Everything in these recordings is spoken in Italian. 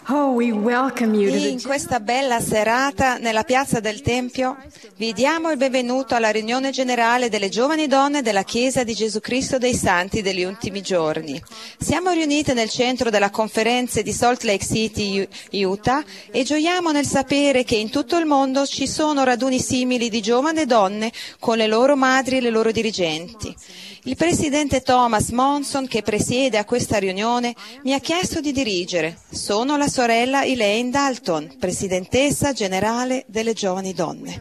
Oh, we welcome you to In questa bella serata nella piazza del Tempio vi diamo il benvenuto alla riunione generale delle giovani donne della Chiesa di Gesù Cristo dei Santi degli ultimi giorni. Siamo riunite nel centro della conferenza di Salt Lake City, Utah, e gioiamo nel sapere che in tutto il mondo ci sono raduni simili di giovani donne con le loro madri e le loro dirigenti. Il presidente Thomas Monson, che presiede a questa riunione, mi ha chiesto di dirigere. Sono la sorella Elaine Dalton, presidentessa generale delle giovani donne.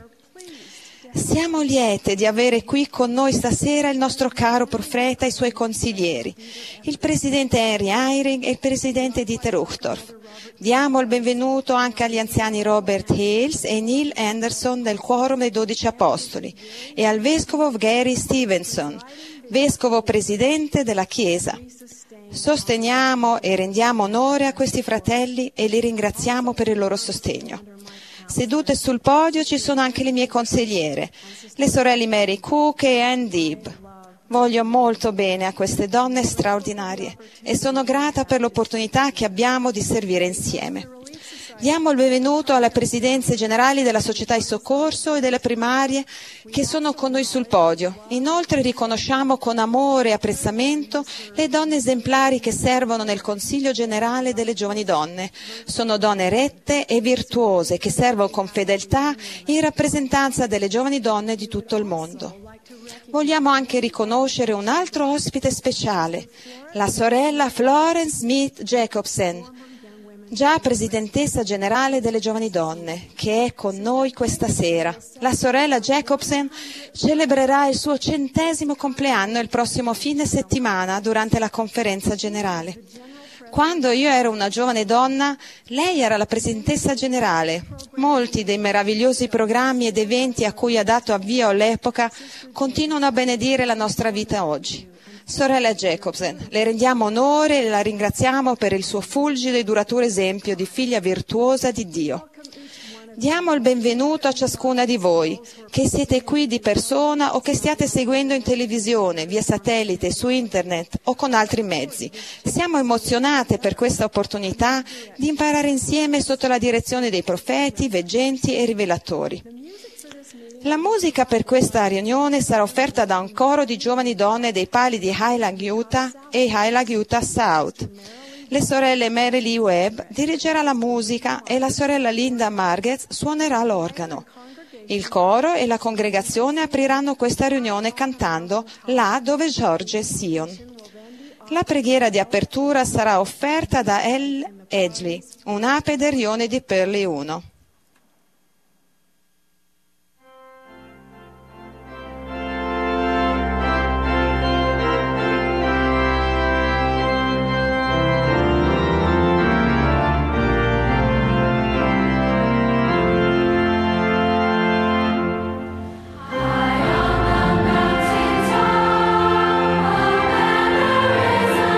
Siamo liete di avere qui con noi stasera il nostro caro profeta e i suoi consiglieri, il presidente Henry Eyring e il presidente Dieter Uchtdorf. Diamo il benvenuto anche agli anziani Robert Hales e Neil Anderson del Quorum dei 12 Apostoli e al vescovo Gary Stevenson, vescovo presidente della Chiesa. Sosteniamo e rendiamo onore a questi fratelli e li ringraziamo per il loro sostegno. Sedute sul podio ci sono anche le mie consigliere, le sorelle Mary Cook e Ann Deeb. Voglio molto bene a queste donne straordinarie e sono grata per l'opportunità che abbiamo di servire insieme. Diamo il benvenuto alle presidenze generali della società di soccorso e delle primarie che sono con noi sul podio. Inoltre riconosciamo con amore e apprezzamento le donne esemplari che servono nel Consiglio generale delle giovani donne. Sono donne rette e virtuose che servono con fedeltà in rappresentanza delle giovani donne di tutto il mondo. Vogliamo anche riconoscere un altro ospite speciale, la sorella Florence Smith Jacobsen, già presidentessa generale delle giovani donne, che è con noi questa sera. La sorella Jacobsen celebrerà il suo 100° compleanno il prossimo fine settimana durante la conferenza generale. Quando io ero una giovane donna, lei era la presidentessa generale. Molti dei meravigliosi programmi ed eventi a cui ha dato avvio all'epoca continuano a benedire la nostra vita oggi. Sorella Jacobsen, le rendiamo onore e la ringraziamo per il suo fulgido e duraturo esempio di figlia virtuosa di Dio. Diamo il benvenuto a ciascuna di voi, che siete qui di persona o che stiate seguendo in televisione, via satellite, su internet o con altri mezzi. Siamo emozionate per questa opportunità di imparare insieme sotto la direzione dei profeti, veggenti e rivelatori. La musica per questa riunione sarà offerta da un coro di giovani donne dei pali di Highland Utah e Highland Utah South. Le sorelle Mary Lee Webb dirigerà la musica e la sorella Linda Margetts suonerà l'organo. Il coro e la congregazione apriranno questa riunione cantando Là dove sorge Sion. La preghiera di apertura sarà offerta da El Edgley, un ape del rione di Perley 1.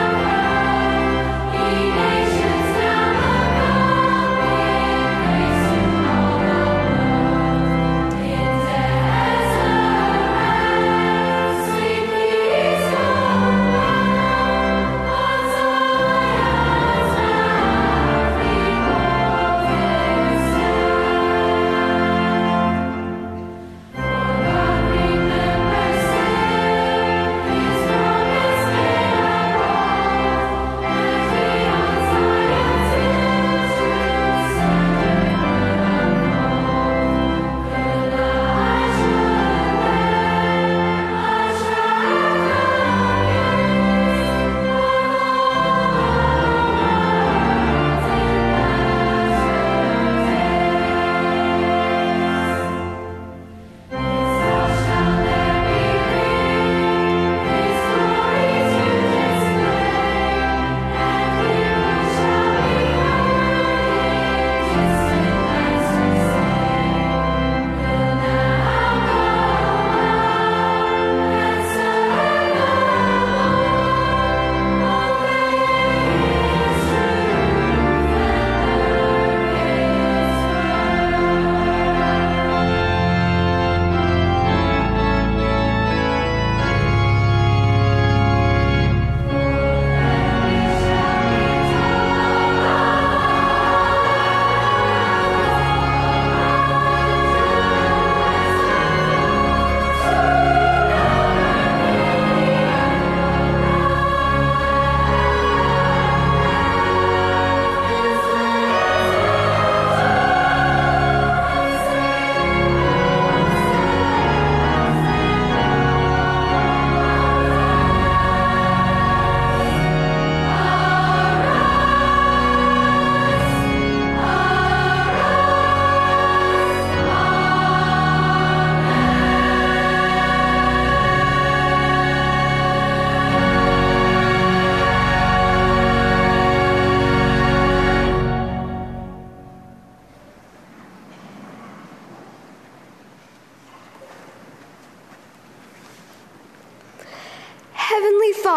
Nations now come in grace.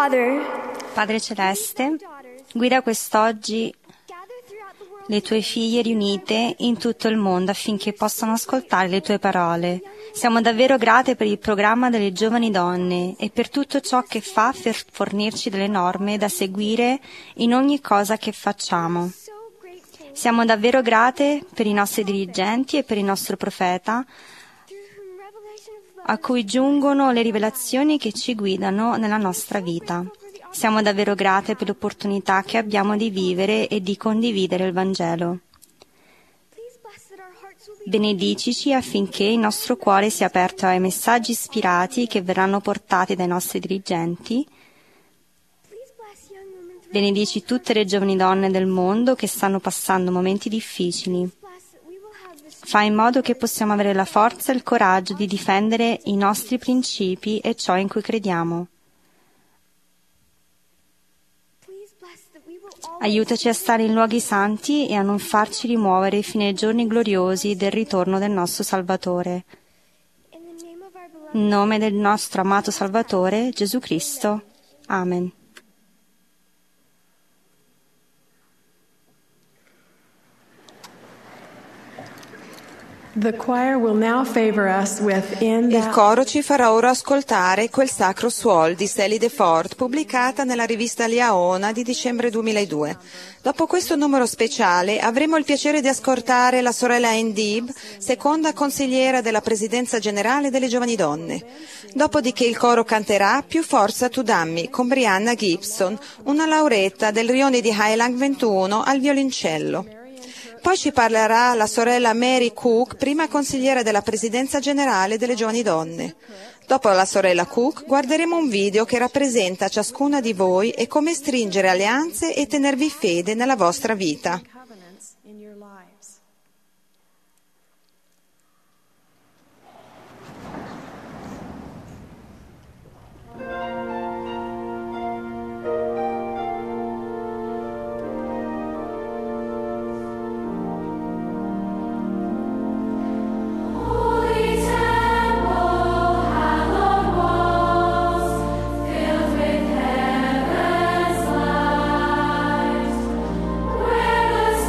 Father, Padre Celeste, guida quest'oggi le tue figlie riunite in tutto il mondo affinché possano ascoltare le tue parole. Siamo davvero grate per il programma delle giovani donne e per tutto ciò che fa per fornirci delle norme da seguire in ogni cosa che facciamo. Siamo davvero grate per i nostri dirigenti e per il nostro profeta, a cui giungono le rivelazioni che ci guidano nella nostra vita. Siamo davvero grate per l'opportunità che abbiamo di vivere e di condividere il Vangelo. Benedicici affinché il nostro cuore sia aperto ai messaggi ispirati che verranno portati dai nostri dirigenti. Benedici tutte le giovani donne del mondo che stanno passando momenti difficili. Fai in modo che possiamo avere la forza e il coraggio di difendere i nostri principi e ciò in cui crediamo. Aiutaci a stare in luoghi santi e a non farci rimuovere fino ai giorni gloriosi del ritorno del nostro Salvatore. In nome del nostro amato Salvatore, Gesù Cristo. Amen. the choir will now favor us with Il coro ci farà ora ascoltare quel sacro suol di Sally DeFord, pubblicata nella rivista Liaona di dicembre 2002. Dopo questo numero speciale avremo il piacere di ascoltare la sorella Ann Deeb, seconda consigliera della Presidenza Generale delle Giovani Donne. Dopodiché il coro canterà Più forza tu dammi con Brianna Gibson, una laureata del rione di Highland 21 al violoncello. Poi ci parlerà la sorella Mary Cook, prima consigliera della Presidenza Generale delle Giovani Donne. Dopo la sorella Cook guarderemo un video che rappresenta ciascuna di voi e come stringere alleanze e tenervi fede nella vostra vita. Where the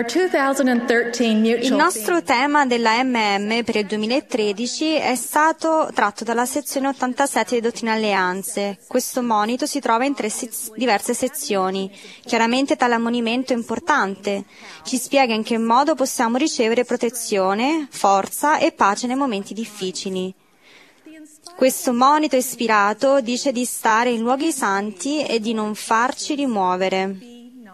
Our 2013 Il mutual nostro tema della MM per il 2013 è stato tratto dalla sezione 87 di Dottrina e Alleanze. Questo monito si trova in diverse sezioni. Chiaramente tale ammonimento è importante. Ci spiega in che modo possiamo ricevere protezione, forza e pace nei momenti difficili. Questo monito ispirato dice di stare in luoghi santi e di non farci rimuovere.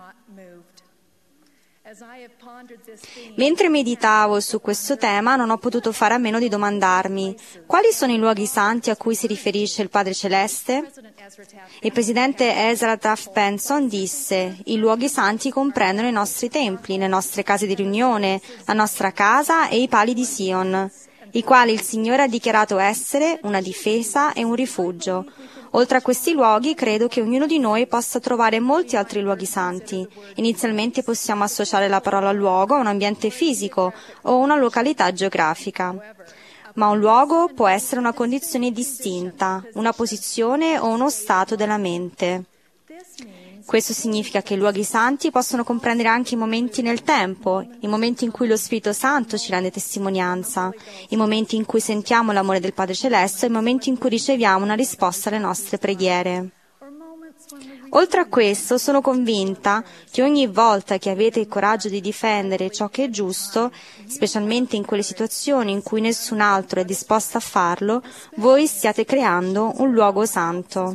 Mentre meditavo su questo tema non ho potuto fare a meno di domandarmi: quali sono i luoghi santi a cui si riferisce il Padre Celeste? Il presidente Ezra Taft Benson disse: i luoghi santi comprendono i nostri templi, le nostre case di riunione, la nostra casa e i pali di Sion, i quali il Signore ha dichiarato essere una difesa e un rifugio. Oltre a questi luoghi, credo che ognuno di noi possa trovare molti altri luoghi santi. Inizialmente possiamo associare la parola luogo a un ambiente fisico o una località geografica. Ma un luogo può essere una condizione distinta, una posizione o uno stato della mente. Questo significa che i luoghi santi possono comprendere anche i momenti nel tempo, i momenti in cui lo Spirito Santo ci rende testimonianza, i momenti in cui sentiamo l'amore del Padre Celeste e i momenti in cui riceviamo una risposta alle nostre preghiere. Oltre a questo, sono convinta che ogni volta che avete il coraggio di difendere ciò che è giusto, specialmente in quelle situazioni in cui nessun altro è disposto a farlo, voi stiate creando un luogo santo.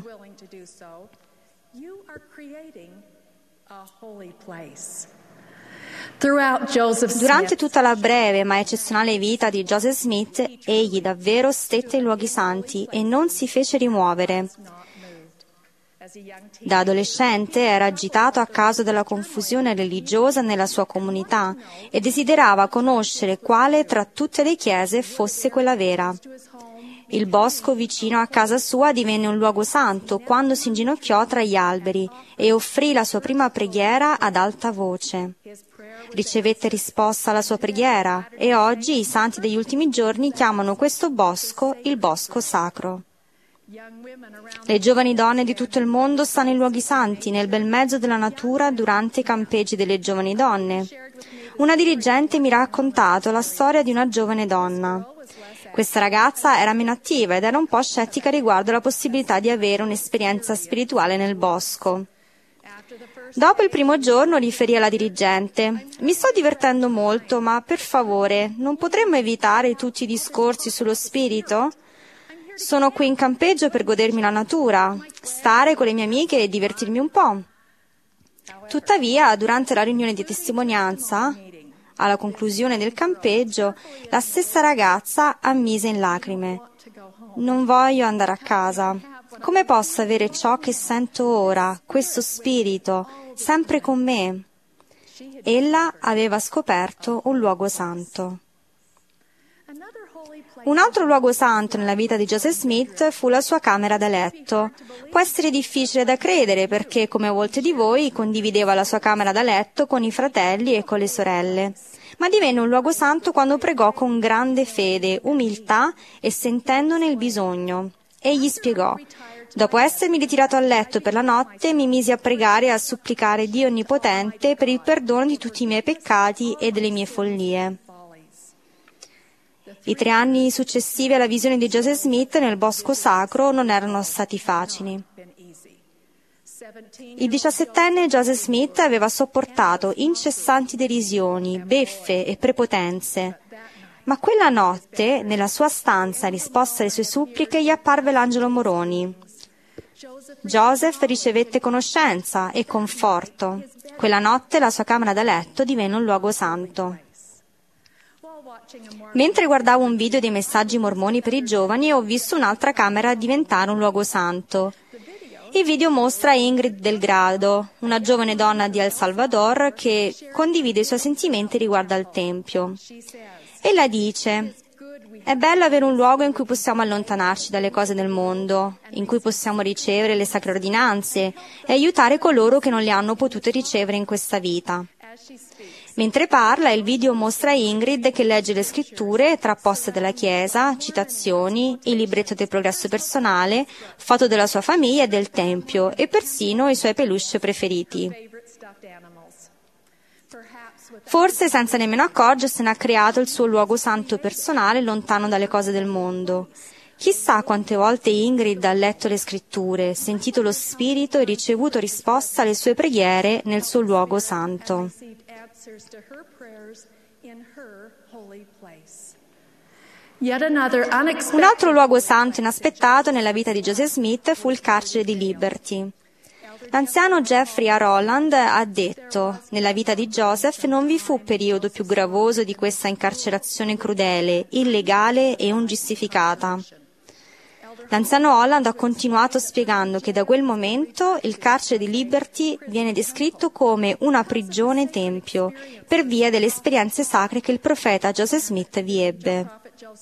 Durante tutta la breve ma eccezionale vita di Joseph Smith, egli davvero stette in luoghi santi e non si fece rimuovere. Da adolescente era agitato a causa della confusione religiosa nella sua comunità e desiderava conoscere quale tra tutte le chiese fosse quella vera. Il bosco vicino a casa sua divenne un luogo santo quando si inginocchiò tra gli alberi e offrì la sua prima preghiera ad alta voce. Ricevette risposta alla sua preghiera e oggi i santi degli ultimi giorni chiamano questo bosco il bosco sacro. Le giovani donne di tutto il mondo stanno in luoghi santi, nel bel mezzo della natura, durante i campeggi delle giovani donne. Una dirigente mi ha raccontato la storia di una giovane donna. Questa ragazza era meno attiva ed era un po' scettica riguardo la possibilità di avere un'esperienza spirituale nel bosco. Dopo il primo giorno riferì alla dirigente: mi sto divertendo molto, ma per favore, non potremmo evitare tutti i discorsi sullo spirito? Sono qui in campeggio per godermi la natura, stare con le mie amiche e divertirmi un po'. Tuttavia, durante la riunione di testimonianza, alla conclusione del campeggio, la stessa ragazza ammise in lacrime: non voglio andare a casa. Come posso avere ciò che sento ora, questo spirito, sempre con me? Ella aveva scoperto un luogo santo. Un altro luogo santo nella vita di Joseph Smith fu la sua camera da letto. Può essere difficile da credere perché, come molte di voi, condivideva la sua camera da letto con i fratelli e con le sorelle. Ma divenne un luogo santo quando pregò con grande fede, umiltà e sentendone il bisogno. Egli spiegò: dopo essermi ritirato a letto per la notte, mi misi a pregare e a supplicare Dio Onnipotente per il perdono di tutti i miei peccati e delle mie follie. I 3 anni successivi alla visione di Joseph Smith nel bosco sacro non erano stati facili. Il 17enne Joseph Smith aveva sopportato incessanti derisioni, beffe e prepotenze. Ma quella notte, nella sua stanza, in risposta alle sue suppliche, gli apparve l'angelo Moroni. Joseph ricevette conoscenza e conforto. Quella notte la sua camera da letto divenne un luogo santo. Mentre guardavo un video dei messaggi mormoni per i giovani, ho visto un'altra camera diventare un luogo santo. Il video mostra Ingrid Delgado, una giovane donna di El Salvador che condivide i suoi sentimenti riguardo al Tempio. Ella dice: è bello avere un luogo in cui possiamo allontanarci dalle cose del mondo, in cui possiamo ricevere le sacre ordinanze e aiutare coloro che non le hanno potute ricevere in questa vita. Mentre parla, il video mostra Ingrid che legge le scritture trapposte dalla Chiesa, citazioni, il libretto del progresso personale, foto della sua famiglia e del Tempio e persino i suoi peluche preferiti. Forse senza nemmeno accorgersene ha creato il suo luogo santo personale lontano dalle cose del mondo. Chissà quante volte Ingrid ha letto le scritture, sentito lo Spirito e ricevuto risposta alle sue preghiere nel suo luogo santo. Un altro luogo santo inaspettato nella vita di Joseph Smith fu il carcere di Liberty. L'anziano Jeffrey R. Holland ha detto: nella vita di Joseph non vi fu periodo più gravoso di questa incarcerazione crudele, illegale e ingiustificata. L'anziano Holland ha continuato spiegando che da quel momento il carcere di Liberty viene descritto come una prigione tempio per via delle esperienze sacre che il profeta Joseph Smith vi ebbe.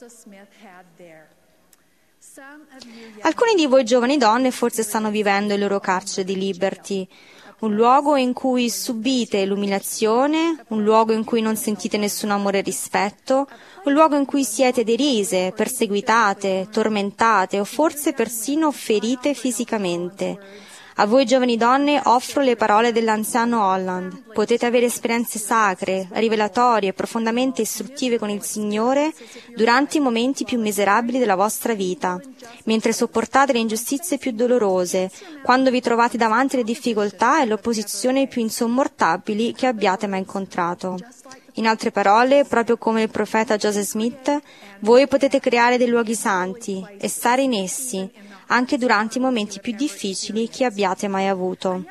Alcuni di voi giovani donne forse stanno vivendo il loro carcere di Liberty, un luogo in cui subite l'umiliazione, un luogo in cui non sentite nessun amore e rispetto, un luogo in cui siete derise, perseguitate, tormentate o forse persino ferite fisicamente. A voi giovani donne offro le parole dell'anziano Holland. Potete avere esperienze sacre, rivelatorie e profondamente istruttive con il Signore durante i momenti più miserabili della vostra vita, mentre sopportate le ingiustizie più dolorose, quando vi trovate davanti alle difficoltà e l'opposizione più insormontabili che abbiate mai incontrato. In altre parole, proprio come il profeta Joseph Smith, voi potete creare dei luoghi santi e stare in essi, anche durante i momenti più difficili che abbiate mai avuto.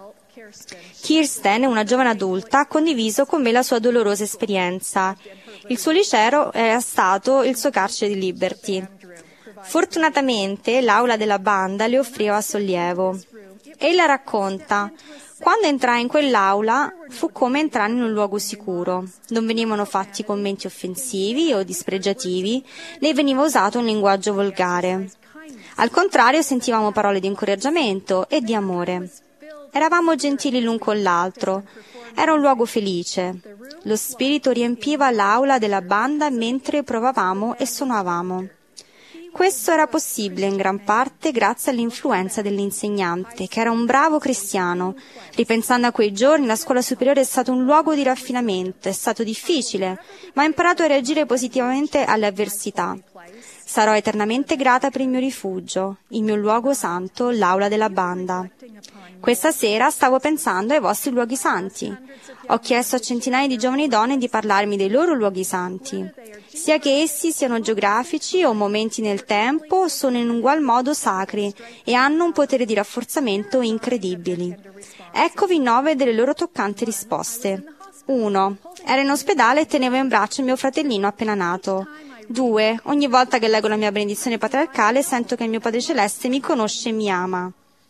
Kirsten, una giovane adulta, ha condiviso con me la sua dolorosa esperienza. Il suo liceo era stato il suo carcere di Liberty. Fortunatamente, l'aula della banda le offriva sollievo. Ella racconta: quando entrai in quell'aula fu come entrare in un luogo sicuro. Non venivano fatti commenti offensivi o dispregiativi, né veniva usato un linguaggio volgare. Al contrario, sentivamo parole di incoraggiamento e di amore. Eravamo gentili l'un con l'altro. Era un luogo felice. Lo spirito riempiva l'aula della banda mentre provavamo e suonavamo. Questo era possibile in gran parte grazie all'influenza dell'insegnante, che era un bravo cristiano. Ripensando a quei giorni, la scuola superiore è stato un luogo di raffinamento, è stato difficile, ma ho imparato a reagire positivamente alle avversità. Sarò eternamente grata per il mio rifugio, il mio luogo santo, l'aula della banda. Questa sera stavo pensando ai vostri luoghi santi. Ho chiesto a centinaia di giovani donne di parlarmi dei loro luoghi santi. Sia che essi siano geografici o momenti nel tempo, sono in ugual modo sacri e hanno un potere di rafforzamento incredibili. Eccovi 9 delle loro toccanti risposte. 1. Ero in ospedale e tenevo in braccio il mio fratellino appena nato. 2. Ogni volta che leggo la mia benedizione patriarcale sento che il mio Padre Celeste mi conosce e mi ama.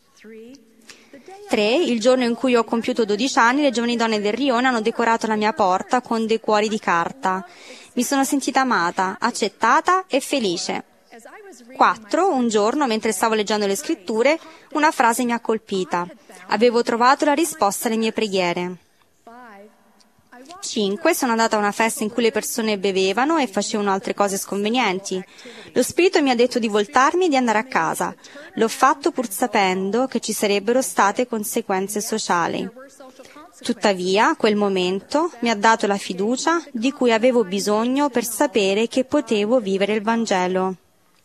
3. Il giorno in cui ho compiuto 12 anni, le giovani donne del Rione hanno decorato la mia porta con dei cuori di carta. Mi sono sentita amata, accettata e felice. 4. Un giorno, mentre stavo leggendo le scritture, una frase mi ha colpita. Avevo trovato la risposta alle mie preghiere. 5. Sono andata a una festa in cui le persone bevevano e facevano altre cose sconvenienti. Lo Spirito mi ha detto di voltarmi e di andare a casa. L'ho fatto pur sapendo che ci sarebbero state conseguenze sociali. Tuttavia, quel momento mi ha dato la fiducia di cui avevo bisogno per sapere che potevo vivere il Vangelo.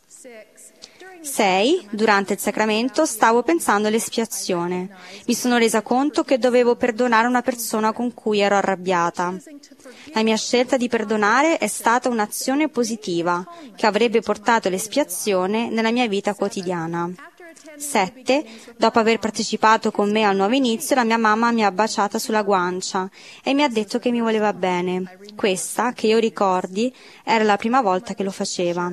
6. Durante il sacramento stavo pensando all'espiazione. Mi sono resa conto che dovevo perdonare una persona con cui ero arrabbiata. La mia scelta di perdonare è stata un'azione positiva che avrebbe portato l'espiazione nella mia vita quotidiana. 7. Dopo aver partecipato con me al nuovo inizio, la mia mamma mi ha baciata sulla guancia e mi ha detto che mi voleva bene. Questa, che io ricordi, era la prima volta che lo faceva.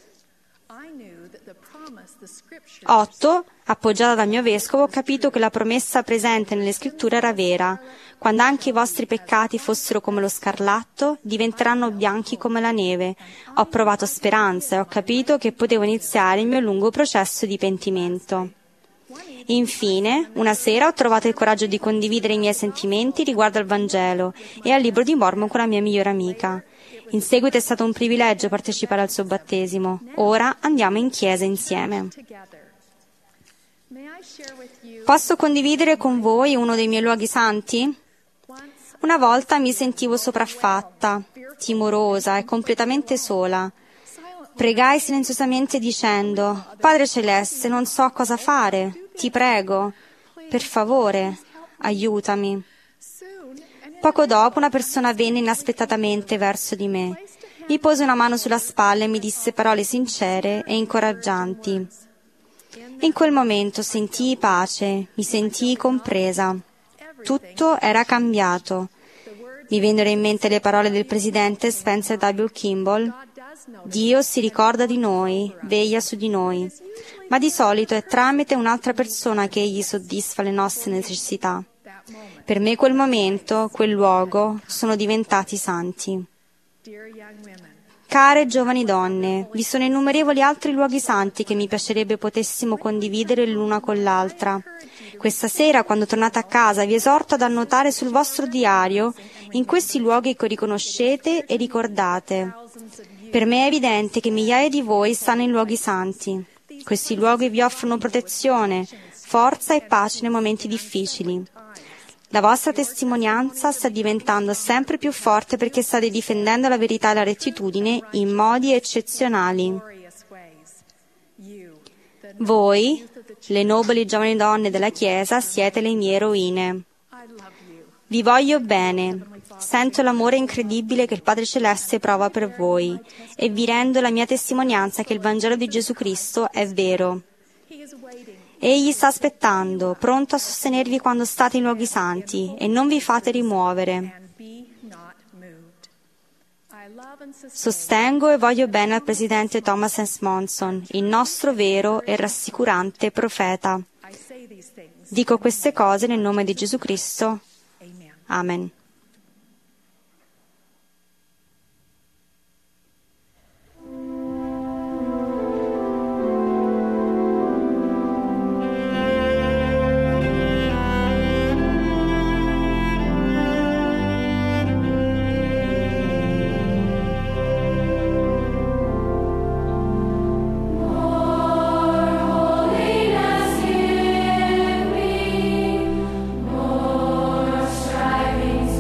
8. Appoggiata dal mio vescovo, ho capito che la promessa presente nelle scritture era vera. Quando anche i vostri peccati fossero come lo scarlatto, diventeranno bianchi come la neve. Ho provato speranza e ho capito che potevo iniziare il mio lungo processo di pentimento. Infine, una sera ho trovato il coraggio di condividere i miei sentimenti riguardo al Vangelo e al libro di Mormon con la mia migliore amica. In seguito è stato un privilegio partecipare al suo battesimo. Ora andiamo in chiesa insieme. Posso condividere con voi uno dei miei luoghi santi? Una volta mi sentivo sopraffatta, timorosa e completamente sola. Pregai silenziosamente dicendo: Padre Celeste, non so cosa fare. Ti prego, per favore, aiutami. Poco dopo una persona venne inaspettatamente verso di me. Mi pose una mano sulla spalla e mi disse parole sincere e incoraggianti. In quel momento sentii pace, mi sentii compresa. Tutto era cambiato. Mi vennero in mente le parole del presidente Spencer W. Kimball: Dio si ricorda di noi, veglia su di noi, ma di solito è tramite un'altra persona che Egli soddisfa le nostre necessità. Per me quel momento, quel luogo, sono diventati santi. Care giovani donne, vi sono innumerevoli altri luoghi santi che mi piacerebbe potessimo condividere l'una con l'altra. Questa sera, quando tornate a casa, vi esorto ad annotare sul vostro diario in questi luoghi che riconoscete e ricordate. Per me è evidente che migliaia di voi stanno in luoghi santi. Questi luoghi vi offrono protezione, forza e pace nei momenti difficili. La vostra testimonianza sta diventando sempre più forte perché state difendendo la verità e la rettitudine in modi eccezionali. Voi, le nobili giovani donne della Chiesa, siete le mie eroine. Vi voglio bene, sento l'amore incredibile che il Padre Celeste prova per voi e vi rendo la mia testimonianza che il Vangelo di Gesù Cristo è vero. Egli sta aspettando, pronto a sostenervi quando state in luoghi santi, e non vi fate rimuovere. Sostengo e voglio bene al presidente Thomas S. Monson, il nostro vero e rassicurante profeta. Dico queste cose nel nome di Gesù Cristo. Amen. Striving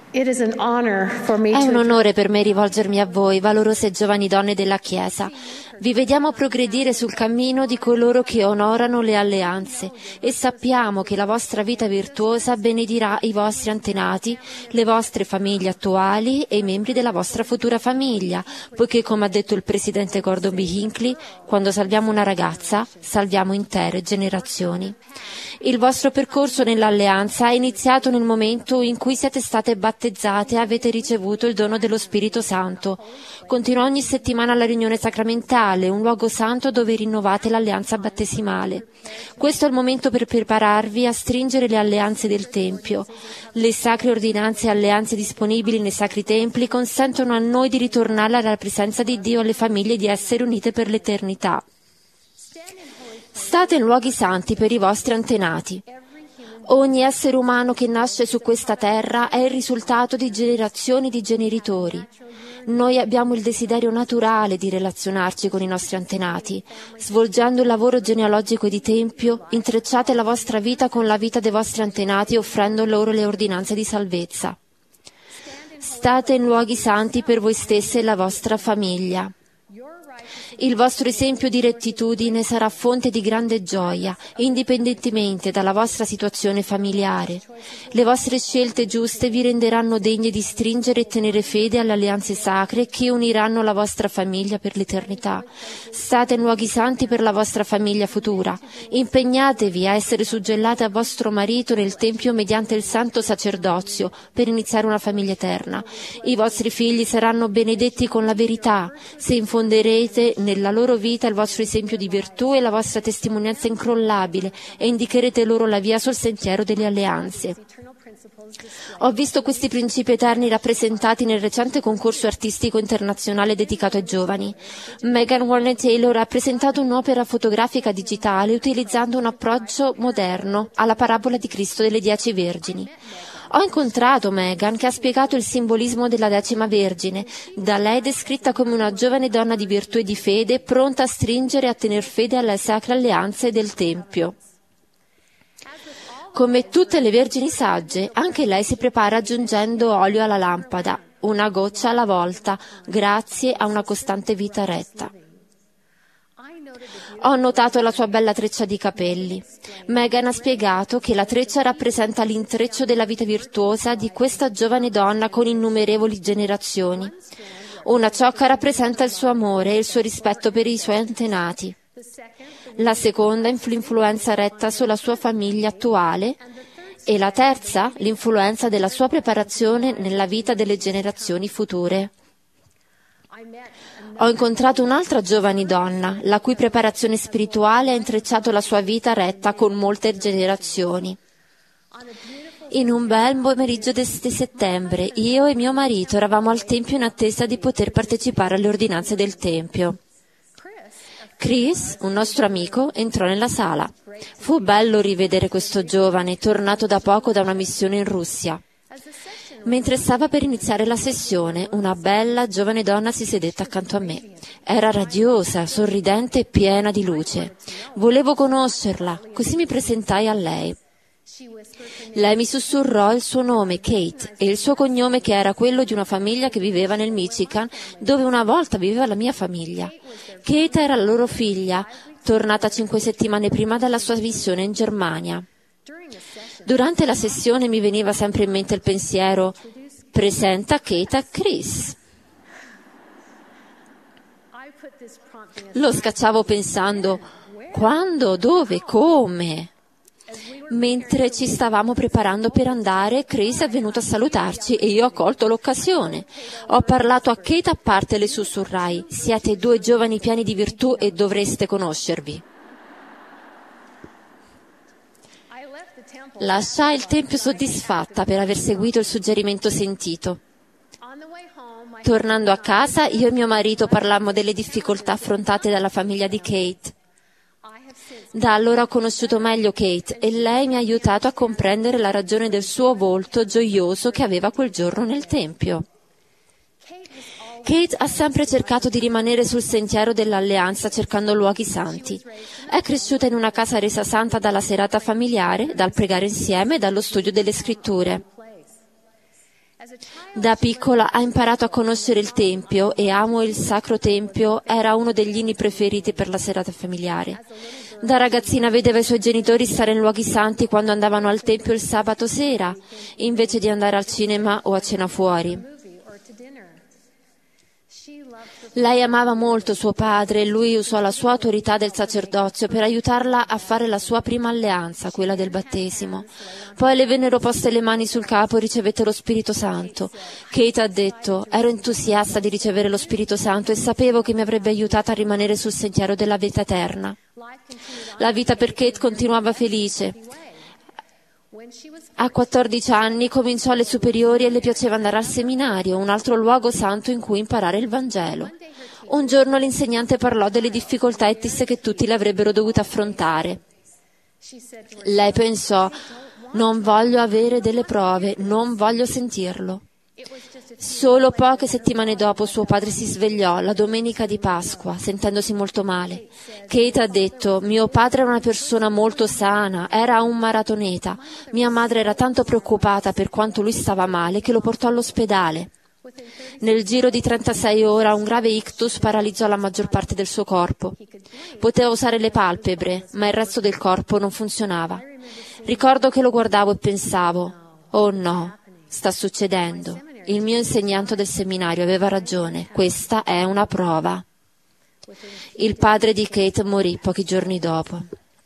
It is an honor for me È un to onore per me rivolgermi a voi, valorose giovani donne della Chiesa. Vi vediamo progredire sul cammino di coloro che onorano le alleanze e sappiamo che la vostra vita virtuosa benedirà i vostri antenati, le vostre famiglie attuali e i membri della vostra futura famiglia, poiché, come ha detto il presidente Gordon B. Hinckley, quando salviamo una ragazza, salviamo intere generazioni. Il vostro percorso nell'alleanza è iniziato nel momento in cui siete state battezzate e avete ricevuto il dono dello Spirito Santo. Continua ogni settimana la riunione sacramentale, un luogo santo dove rinnovate l'alleanza battesimale. Questo è il momento per prepararvi a stringere le alleanze del Tempio. Le sacre ordinanze e alleanze disponibili nei sacri templi consentono a noi di ritornare alla presenza di Dio e alle famiglie di essere unite per l'eternità. State in luoghi santi per i vostri antenati. Ogni essere umano che nasce su questa terra è il risultato di generazioni di generitori. Noi abbiamo il desiderio naturale di relazionarci con i nostri antenati. Svolgendo il lavoro genealogico e di tempio, intrecciate la vostra vita con la vita dei vostri antenati offrendo loro le ordinanze di salvezza. State in luoghi santi per voi stesse e la vostra famiglia. Il vostro esempio di rettitudine sarà fonte di grande gioia, indipendentemente dalla vostra situazione familiare. Le vostre scelte giuste vi renderanno degni di stringere e tenere fede alle alleanze sacre che uniranno la vostra famiglia per l'eternità. State in luoghi santi per la vostra famiglia futura. Impegnatevi a essere suggellate a vostro marito nel Tempio mediante il santo sacerdozio per iniziare una famiglia eterna. I vostri figli saranno benedetti con la verità se infonderete nella loro vita il vostro esempio di virtù e la vostra testimonianza incrollabile e indicherete loro la via sul sentiero delle alleanze. Ho visto questi principi eterni rappresentati nel recente concorso artistico internazionale dedicato ai giovani. Megan Warner Taylor ha presentato un'opera fotografica digitale utilizzando un approccio moderno alla parabola di Cristo delle 10 Vergini. Ho incontrato Megan che ha spiegato il simbolismo della 10ª Vergine, da lei descritta come una giovane donna di virtù e di fede, pronta a stringere e a tener fede alle sacre alleanze del Tempio. Come tutte le vergini sagge, anche lei si prepara aggiungendo olio alla lampada, una goccia alla volta, grazie a una costante vita retta. Ho notato la sua bella treccia di capelli. Megan ha spiegato che la treccia rappresenta l'intreccio della vita virtuosa di questa giovane donna con innumerevoli generazioni. Una ciocca rappresenta il suo amore e il suo rispetto per i suoi antenati. La seconda l'influenza retta sulla sua famiglia attuale e la terza l'influenza della sua preparazione nella vita delle generazioni future. Ho incontrato un'altra giovane donna, la cui preparazione spirituale ha intrecciato la sua vita retta con molte generazioni. In un bel pomeriggio di settembre, io e mio marito eravamo al Tempio in attesa di poter partecipare alle ordinanze del Tempio. Chris, un nostro amico, entrò nella sala. Fu bello rivedere questo giovane, tornato da poco da una missione in Russia. Mentre stava per iniziare la sessione, una bella giovane donna si sedette accanto a me. Era radiosa, sorridente e piena di luce. Volevo conoscerla, così mi presentai a lei. Lei mi sussurrò il suo nome, Kate, e il suo cognome che era quello di una famiglia che viveva nel Michigan, dove una volta viveva la mia famiglia. Kate era la loro figlia, tornata 5 settimane prima dalla sua missione in Germania. Durante la sessione mi veniva sempre in mente il pensiero: presenta Kate a Chris. Lo scacciavo pensando: quando, dove, come? Mentre ci stavamo preparando per andare, Chris è venuto a salutarci e io ho colto l'occasione. Ho parlato a Kate a parte e le sussurrai: siete 2 giovani pieni di virtù e dovreste conoscervi. Lasciai il Tempio soddisfatta per aver seguito il suggerimento sentito. Tornando a casa, io e mio marito parlammo delle difficoltà affrontate dalla famiglia di Kate. Da allora ho conosciuto meglio Kate e lei mi ha aiutato a comprendere la ragione del suo volto gioioso che aveva quel giorno nel Tempio. Kate ha sempre cercato di rimanere sul sentiero dell'alleanza cercando luoghi santi. È cresciuta in una casa resa santa dalla serata familiare, dal pregare insieme e dallo studio delle scritture. Da piccola ha imparato a conoscere il Tempio e Amo il Sacro Tempio era uno degli inni preferiti per la serata familiare. Da ragazzina vedeva i suoi genitori stare in luoghi santi quando andavano al Tempio il sabato sera, invece di andare al cinema o a cena fuori. Lei amava molto suo padre e lui usò la sua autorità del sacerdozio per aiutarla a fare la sua prima alleanza, quella del battesimo. Poi le vennero poste le mani sul capo e ricevette lo Spirito Santo. Kate ha detto: ero entusiasta di ricevere lo Spirito Santo e sapevo che mi avrebbe aiutata a rimanere sul sentiero della vita eterna. La vita per Kate continuava felice. A 14 anni cominciò le superiori e le piaceva andare al seminario, un altro luogo santo in cui imparare il Vangelo. Un giorno l'insegnante parlò delle difficoltà e disse che tutti le avrebbero dovute affrontare. Lei pensò: non voglio avere delle prove, non voglio sentirlo. Solo poche settimane dopo suo padre si svegliò, la domenica di Pasqua, sentendosi molto male. Kate ha detto: mio padre era una persona molto sana, era un maratoneta. Mia madre era tanto preoccupata per quanto lui stava male che lo portò all'ospedale. Nel giro di 36 ore un grave ictus paralizzò la maggior parte del suo corpo. Poteva usare le palpebre, ma il resto del corpo non funzionava. Ricordo che lo guardavo e pensavo: oh no, sta succedendo. Il mio insegnante del seminario aveva ragione, questa è una prova. Il padre di Kate morì pochi giorni dopo.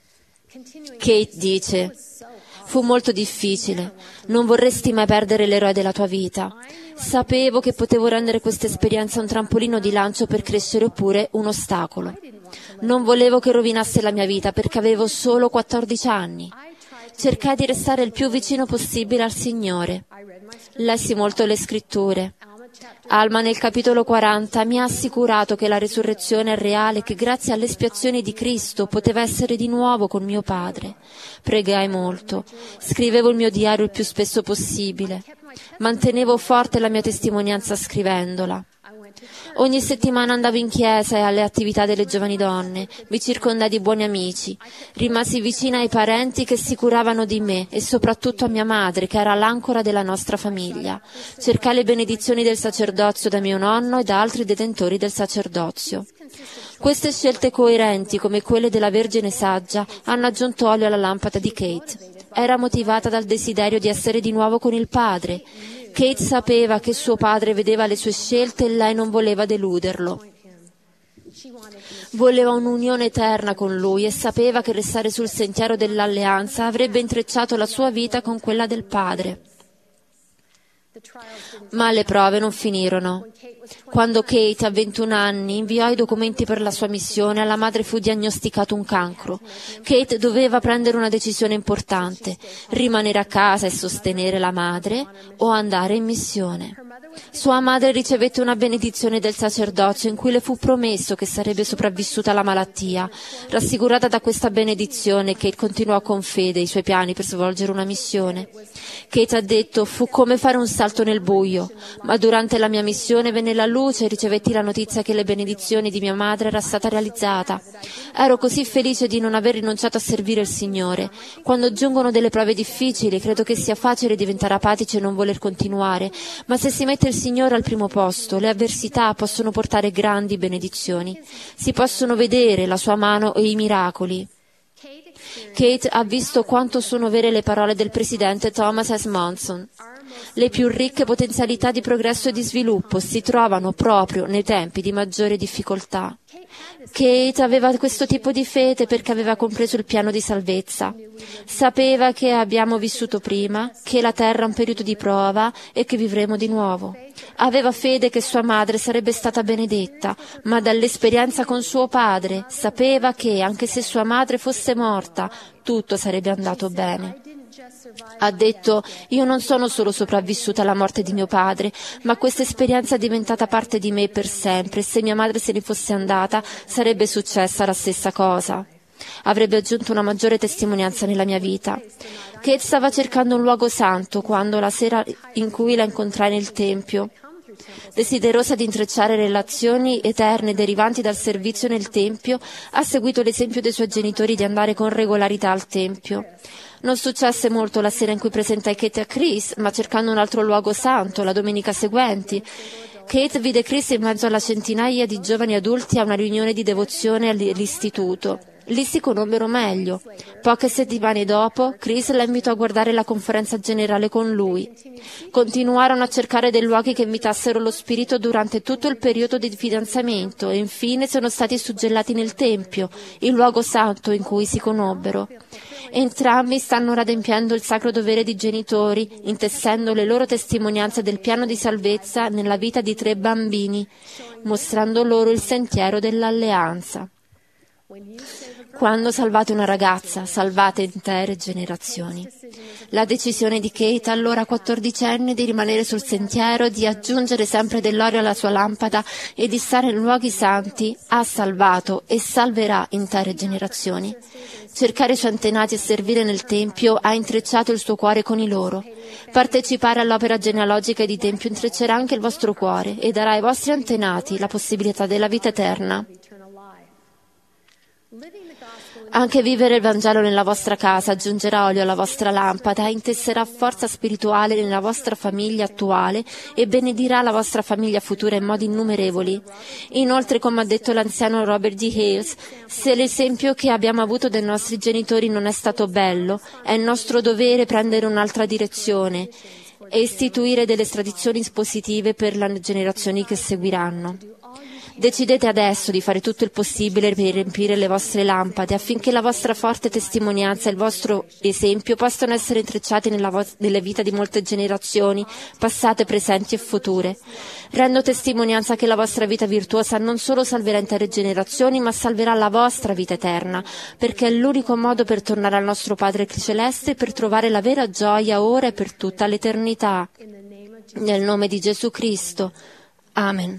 Kate dice: fu molto difficile, non vorresti mai perdere l'eroe della tua vita. Sapevo che potevo rendere questa esperienza un trampolino di lancio per crescere oppure un ostacolo. Non volevo che rovinasse la mia vita perché avevo solo 14 anni. Cercai di restare il più vicino possibile al Signore. Lessi molto le scritture. Alma nel capitolo 40 mi ha assicurato che la risurrezione è reale e che grazie all'espiazione di Cristo poteva essere di nuovo con mio padre. Pregai molto. Scrivevo il mio diario il più spesso possibile. Mantenevo forte la mia testimonianza scrivendola. Ogni settimana andavo in chiesa e alle attività delle giovani donne, mi circondai di buoni amici, rimasi vicina ai parenti che si curavano di me e soprattutto a mia madre, che era l'ancora della nostra famiglia. Cercai le benedizioni del sacerdozio da mio nonno e da altri detentori del sacerdozio. Queste scelte coerenti, come quelle della Vergine saggia, hanno aggiunto olio alla lampada di Kate. Era motivata dal desiderio di essere di nuovo con il padre. Kate sapeva che suo padre vedeva le sue scelte e lei non voleva deluderlo. Voleva un'unione eterna con lui e sapeva che restare sul sentiero dell'alleanza avrebbe intrecciato la sua vita con quella del padre. Ma le prove non finirono. Quando Kate, a 21 anni, inviò i documenti per la sua missione, alla madre fu diagnosticato un cancro. Kate doveva prendere una decisione importante: rimanere a casa e sostenere la madre o andare in missione. Sua madre ricevette una benedizione del sacerdozio in cui le fu promesso che sarebbe sopravvissuta alla malattia. Rassicurata da questa benedizione, Kate continuò con fede i suoi piani per svolgere una missione. Kate ha detto: fu come fare un salto nel buio, ma durante la mia missione venne la luce e ricevetti la notizia che le benedizioni di mia madre era stata realizzata. Ero così felice di non aver rinunciato a servire il Signore. Quando giungono delle prove difficili, credo che sia facile diventare apatici e non voler continuare, ma se si mette il Signore al primo posto, le avversità possono portare grandi benedizioni. Si possono vedere la sua mano e i miracoli. Kate ha visto quanto sono vere le parole del presidente Thomas S. Monson. Le più ricche potenzialità di progresso e di sviluppo si trovano proprio nei tempi di maggiore difficoltà. Kate aveva questo tipo di fede perché aveva compreso il piano di salvezza. Sapeva che abbiamo vissuto prima, che la terra è un periodo di prova e che vivremo di nuovo. Aveva fede che sua madre sarebbe stata benedetta, ma dall'esperienza con suo padre sapeva che, anche se sua madre fosse morta, tutto sarebbe andato bene. Ha detto: io non sono solo sopravvissuta alla morte di mio padre, ma questa esperienza è diventata parte di me per sempre, e se mia madre se ne fosse andata sarebbe successa la stessa cosa. Avrebbe aggiunto una maggiore testimonianza nella mia vita. Kate stava cercando un luogo santo quando, la sera in cui la incontrai nel tempio, Desiderosa di intrecciare relazioni eterne derivanti dal servizio nel Tempio, ha seguito l'esempio dei suoi genitori di andare con regolarità al Tempio. Non successe molto la sera in cui presentai Kate a Chris, ma cercando un altro luogo santo, la domenica seguente, Kate vide Chris in mezzo alla centinaia di giovani adulti a una riunione di devozione all'istituto. Lì si conobbero meglio. Poche settimane dopo, Chris la invitò a guardare la conferenza generale con lui. Continuarono a cercare dei luoghi che invitassero lo spirito durante tutto il periodo di fidanzamento e infine sono stati suggellati nel Tempio, il luogo santo in cui si conobbero. Entrambi stanno ora adempiendo il sacro dovere di genitori, intessendo le loro testimonianze del piano di salvezza nella vita di 3 bambini, mostrando loro il sentiero dell'alleanza. Quando salvate una ragazza, salvate intere generazioni. La decisione di Kate, allora 14enne, di rimanere sul sentiero, di aggiungere sempre dell'olio alla sua lampada e di stare in luoghi santi, ha salvato e salverà intere generazioni. Cercare i suoi antenati e servire nel Tempio ha intrecciato il suo cuore con i loro. Partecipare all'opera genealogica di Tempio intreccerà anche il vostro cuore e darà ai vostri antenati la possibilità della vita eterna. Anche vivere il Vangelo nella vostra casa aggiungerà olio alla vostra lampada, intesserà forza spirituale nella vostra famiglia attuale e benedirà la vostra famiglia futura in modi innumerevoli. Inoltre, come ha detto l'anziano Robert D. Hales, se l'esempio che abbiamo avuto dai nostri genitori non è stato bello, è nostro dovere prendere un'altra direzione e istituire delle tradizioni positive per le generazioni che seguiranno. Decidete adesso di fare tutto il possibile per riempire le vostre lampade affinché la vostra forte testimonianza e il vostro esempio possano essere intrecciati nelle vite di molte generazioni, passate, presenti e future. Rendo testimonianza che la vostra vita virtuosa non solo salverà intere generazioni, ma salverà la vostra vita eterna, perché è l'unico modo per tornare al nostro Padre Celeste e per trovare la vera gioia ora e per tutta l'eternità. Nel nome di Gesù Cristo. Amen.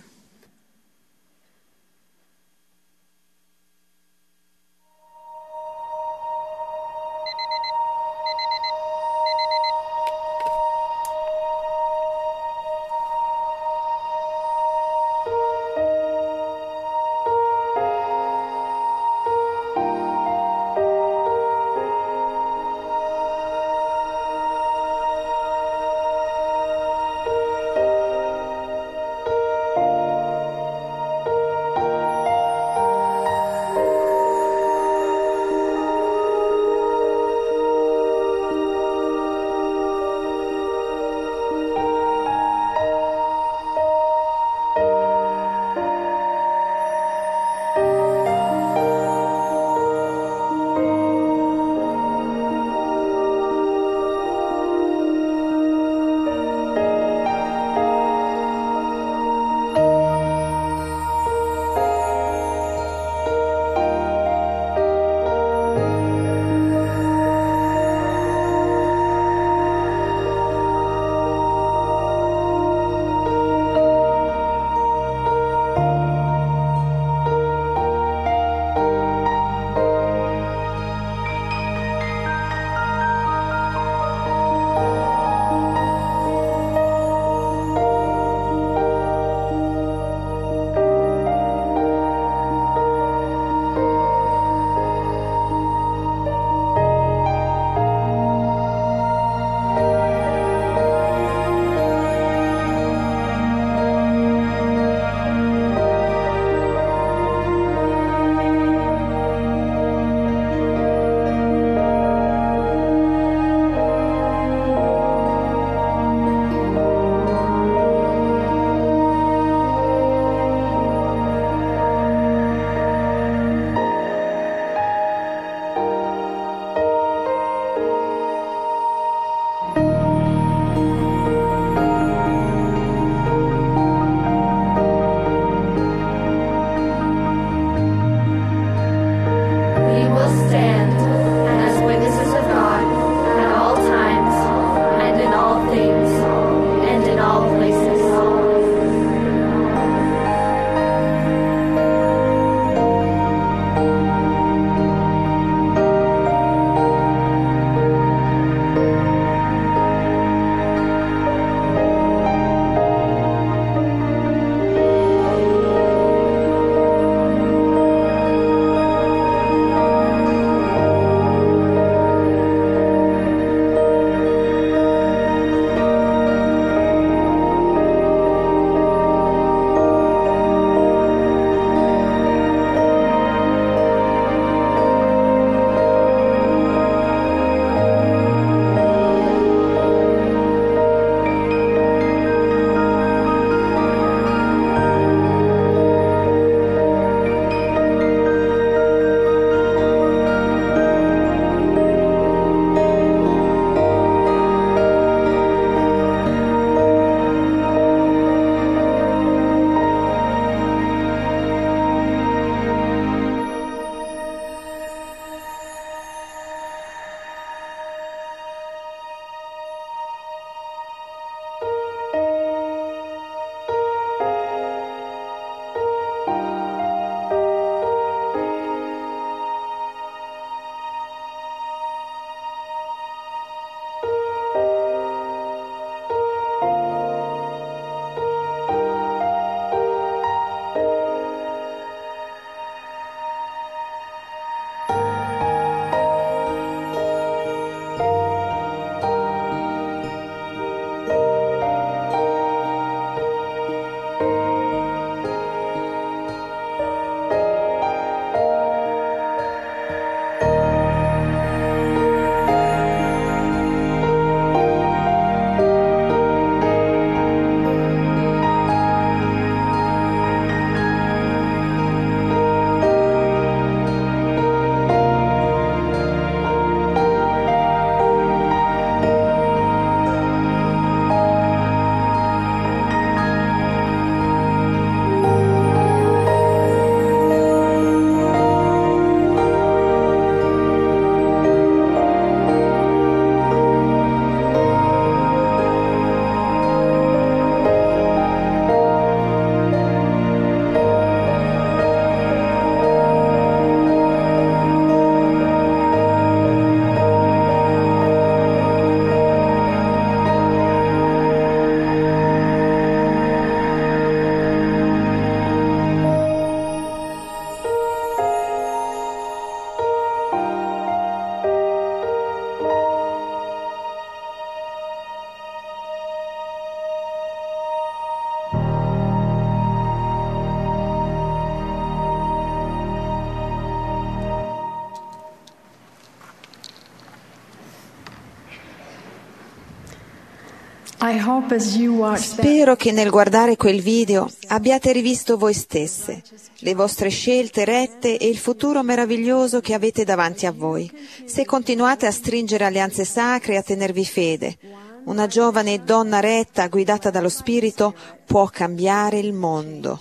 Spero che nel guardare quel video abbiate rivisto voi stesse, le vostre scelte rette e il futuro meraviglioso che avete davanti a voi, se continuate a stringere alleanze sacre e a tenervi fede. Una giovane donna retta, guidata dallo Spirito, può cambiare il mondo.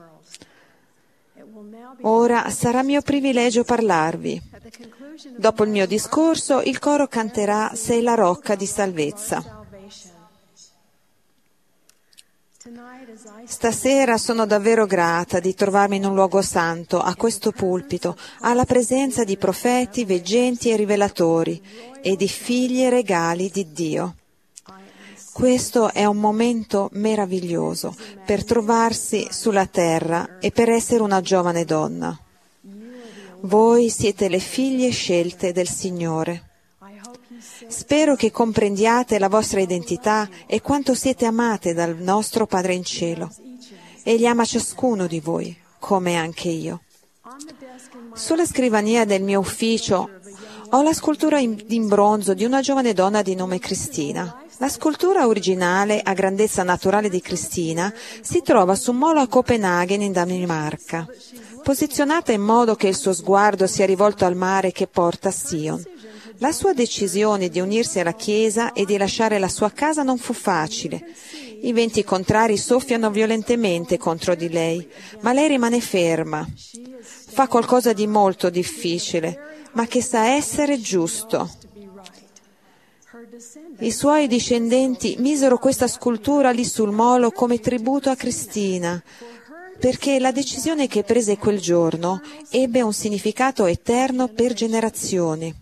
Ora sarà mio privilegio parlarvi. Dopo il mio discorso, il coro canterà «Sei la rocca di salvezza». Stasera sono davvero grata di trovarmi in un luogo santo, a questo pulpito, alla presenza di profeti, veggenti e rivelatori e di figli e regali di Dio. Questo è un momento meraviglioso per trovarsi sulla terra e per essere una giovane donna. Voi siete le figlie scelte del Signore. Spero che comprendiate la vostra identità e quanto siete amate dal nostro Padre in cielo. Egli ama ciascuno di voi, come anche io. Sulla scrivania del mio ufficio ho la scultura in bronzo di una giovane donna di nome Cristina. La scultura originale a grandezza naturale di Cristina si trova su un molo a Copenaghen in Danimarca, posizionata in modo che il suo sguardo sia rivolto al mare che porta a Sion. La sua decisione di unirsi alla Chiesa e di lasciare la sua casa non fu facile. I venti contrari soffiano violentemente contro di lei, ma lei rimane ferma. Fa qualcosa di molto difficile, ma che sa essere giusto. I suoi discendenti misero questa scultura lì sul molo come tributo a Cristina, perché la decisione che prese quel giorno ebbe un significato eterno per generazioni.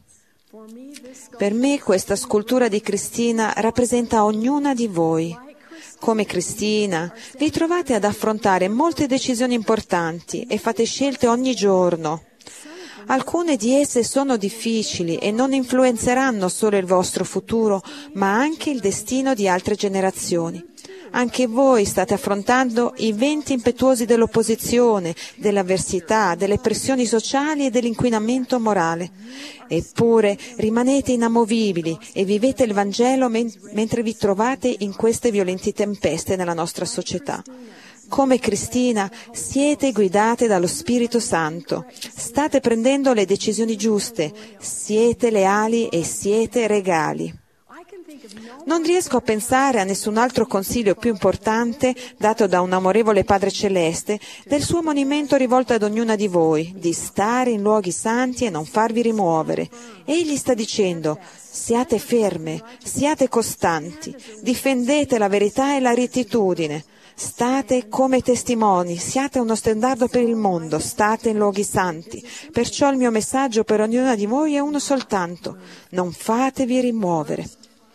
Per me questa scultura di Cristina rappresenta ognuna di voi. Come Cristina, vi trovate ad affrontare molte decisioni importanti e fate scelte ogni giorno. Alcune di esse sono difficili e non influenzeranno solo il vostro futuro, ma anche il destino di altre generazioni. Anche voi state affrontando i venti impetuosi dell'opposizione, dell'avversità, delle pressioni sociali e dell'inquinamento morale. Eppure rimanete inamovibili e vivete il Vangelo mentre vi trovate in queste violenti tempeste nella nostra società. Come Cristina, siete guidate dallo Spirito Santo. State prendendo le decisioni giuste. Siete leali e siete regali. Non riesco a pensare a nessun altro consiglio più importante dato da un amorevole Padre Celeste del suo monimento rivolto ad ognuna di voi, di stare in luoghi santi e non farvi rimuovere. Egli sta dicendo: siate ferme, siate costanti, difendete la verità e la rettitudine. State come testimoni, siate uno stendardo per il mondo, state in luoghi santi. Perciò il mio messaggio per ognuna di voi è uno soltanto: non fatevi rimuovere.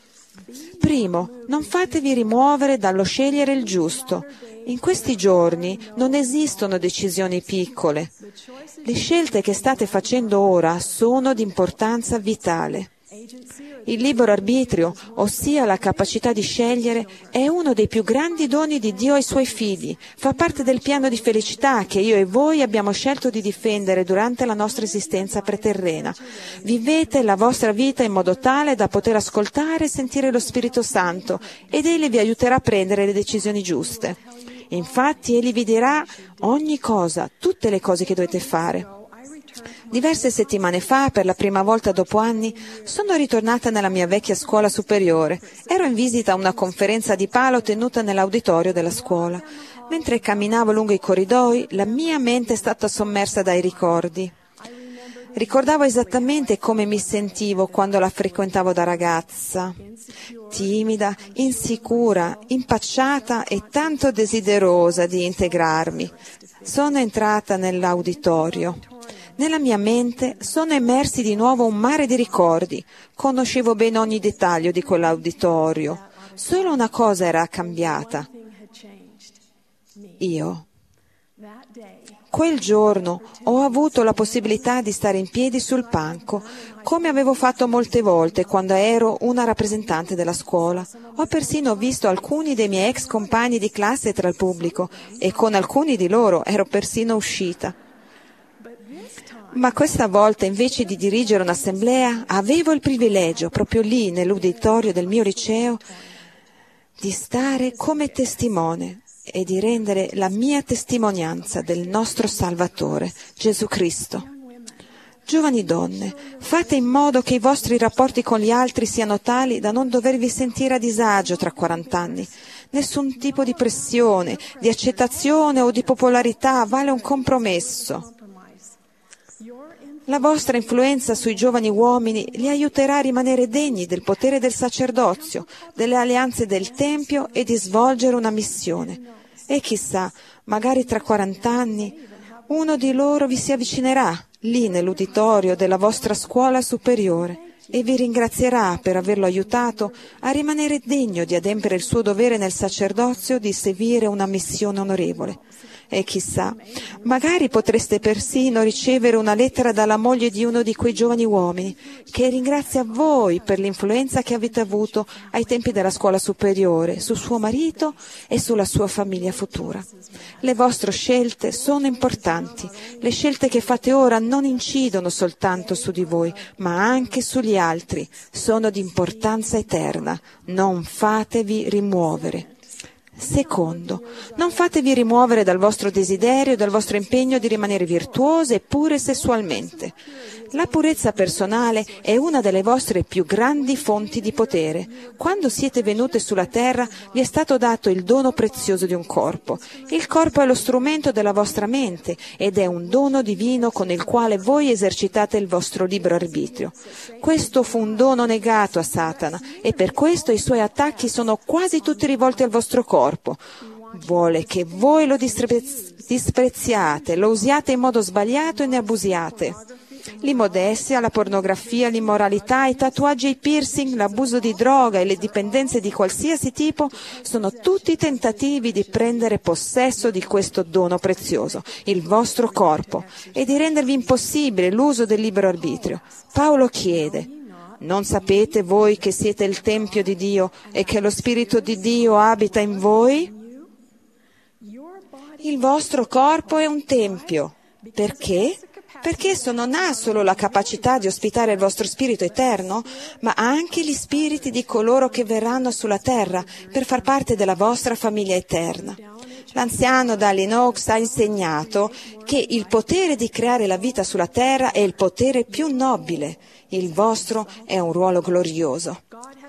Primo, non fatevi rimuovere dallo scegliere il giusto. In questi giorni non esistono decisioni piccole. Le scelte che state facendo ora sono di importanza vitale. Il libero arbitrio, ossia la capacità di scegliere, è uno dei più grandi doni di Dio ai Suoi figli. Fa parte del piano di felicità che io e voi abbiamo scelto di difendere durante la nostra esistenza preterrena. Vivete la vostra vita in modo tale da poter ascoltare e sentire lo Spirito Santo ed Egli vi aiuterà a prendere le decisioni giuste. Infatti Egli vi dirà ogni cosa, tutte le cose che dovete fare. Diverse settimane fa, per la prima volta dopo anni, sono ritornata nella mia vecchia scuola superiore. Ero in visita a una conferenza di palo tenuta nell'auditorio della scuola. Mentre camminavo lungo i corridoi, la mia mente è stata sommersa dai ricordi. Ricordavo esattamente come mi sentivo quando la frequentavo da ragazza. Timida, insicura, impacciata e tanto desiderosa di integrarmi. Sono entrata nell'auditorio. Nella mia mente sono emersi di nuovo un mare di ricordi. Conoscevo bene ogni dettaglio di quell'auditorio. Solo una cosa era cambiata. Io. Quel giorno ho avuto la possibilità di stare in piedi sul palco, come avevo fatto molte volte quando ero una rappresentante della scuola. Ho persino visto alcuni dei miei ex compagni di classe tra il pubblico e con alcuni di loro ero persino uscita. Ma questa volta, invece di dirigere un'assemblea, avevo il privilegio, proprio lì nell'uditorio del mio liceo, di stare come testimone e di rendere la mia testimonianza del nostro Salvatore, Gesù Cristo. Giovani donne, fate in modo che i vostri rapporti con gli altri siano tali da non dovervi sentire a disagio tra 40 anni. Nessun tipo di pressione, di accettazione o di popolarità vale un compromesso. La vostra influenza sui giovani uomini li aiuterà a rimanere degni del potere del sacerdozio, delle alleanze del Tempio e di svolgere una missione. E chissà, magari tra 40 anni, uno di loro vi si avvicinerà lì nell'uditorio della vostra scuola superiore e vi ringrazierà per averlo aiutato a rimanere degno di adempiere il suo dovere nel sacerdozio di seguire una missione onorevole. E chissà, magari potreste persino ricevere una lettera dalla moglie di uno di quei giovani uomini che ringrazia voi per l'influenza che avete avuto ai tempi della scuola superiore su suo marito e sulla sua famiglia futura. Le vostre scelte sono importanti. Le scelte che fate ora non incidono soltanto su di voi, ma anche sugli altri. Sono di importanza eterna. Non fatevi rimuovere. Secondo, non fatevi rimuovere dal vostro desiderio e dal vostro impegno di rimanere virtuose e pure sessualmente. La purezza personale è una delle vostre più grandi fonti di potere. Quando siete venute sulla terra vi è stato dato il dono prezioso di un corpo. Il corpo è lo strumento della vostra mente ed è un dono divino con il quale voi esercitate il vostro libero arbitrio. Questo fu un dono negato a Satana e per questo i suoi attacchi sono quasi tutti rivolti al vostro corpo. Vuole che voi lo disprezziate, lo usiate in modo sbagliato e ne abusiate. L'immodestia, la pornografia, l'immoralità, i tatuaggi e i piercing, l'abuso di droga e le dipendenze di qualsiasi tipo sono tutti tentativi di prendere possesso di questo dono prezioso, il vostro corpo, e di rendervi impossibile l'uso del libero arbitrio. Paolo chiede: non sapete voi che siete il Tempio di Dio e che lo Spirito di Dio abita in voi? Il vostro corpo è un tempio. Perché? Perché esso non ha solo la capacità di ospitare il vostro spirito eterno, ma anche gli spiriti di coloro che verranno sulla terra per far parte della vostra famiglia eterna. L'anziano Dallin Oaks ha insegnato che il potere di creare la vita sulla terra è il potere più nobile. Il vostro è un ruolo glorioso.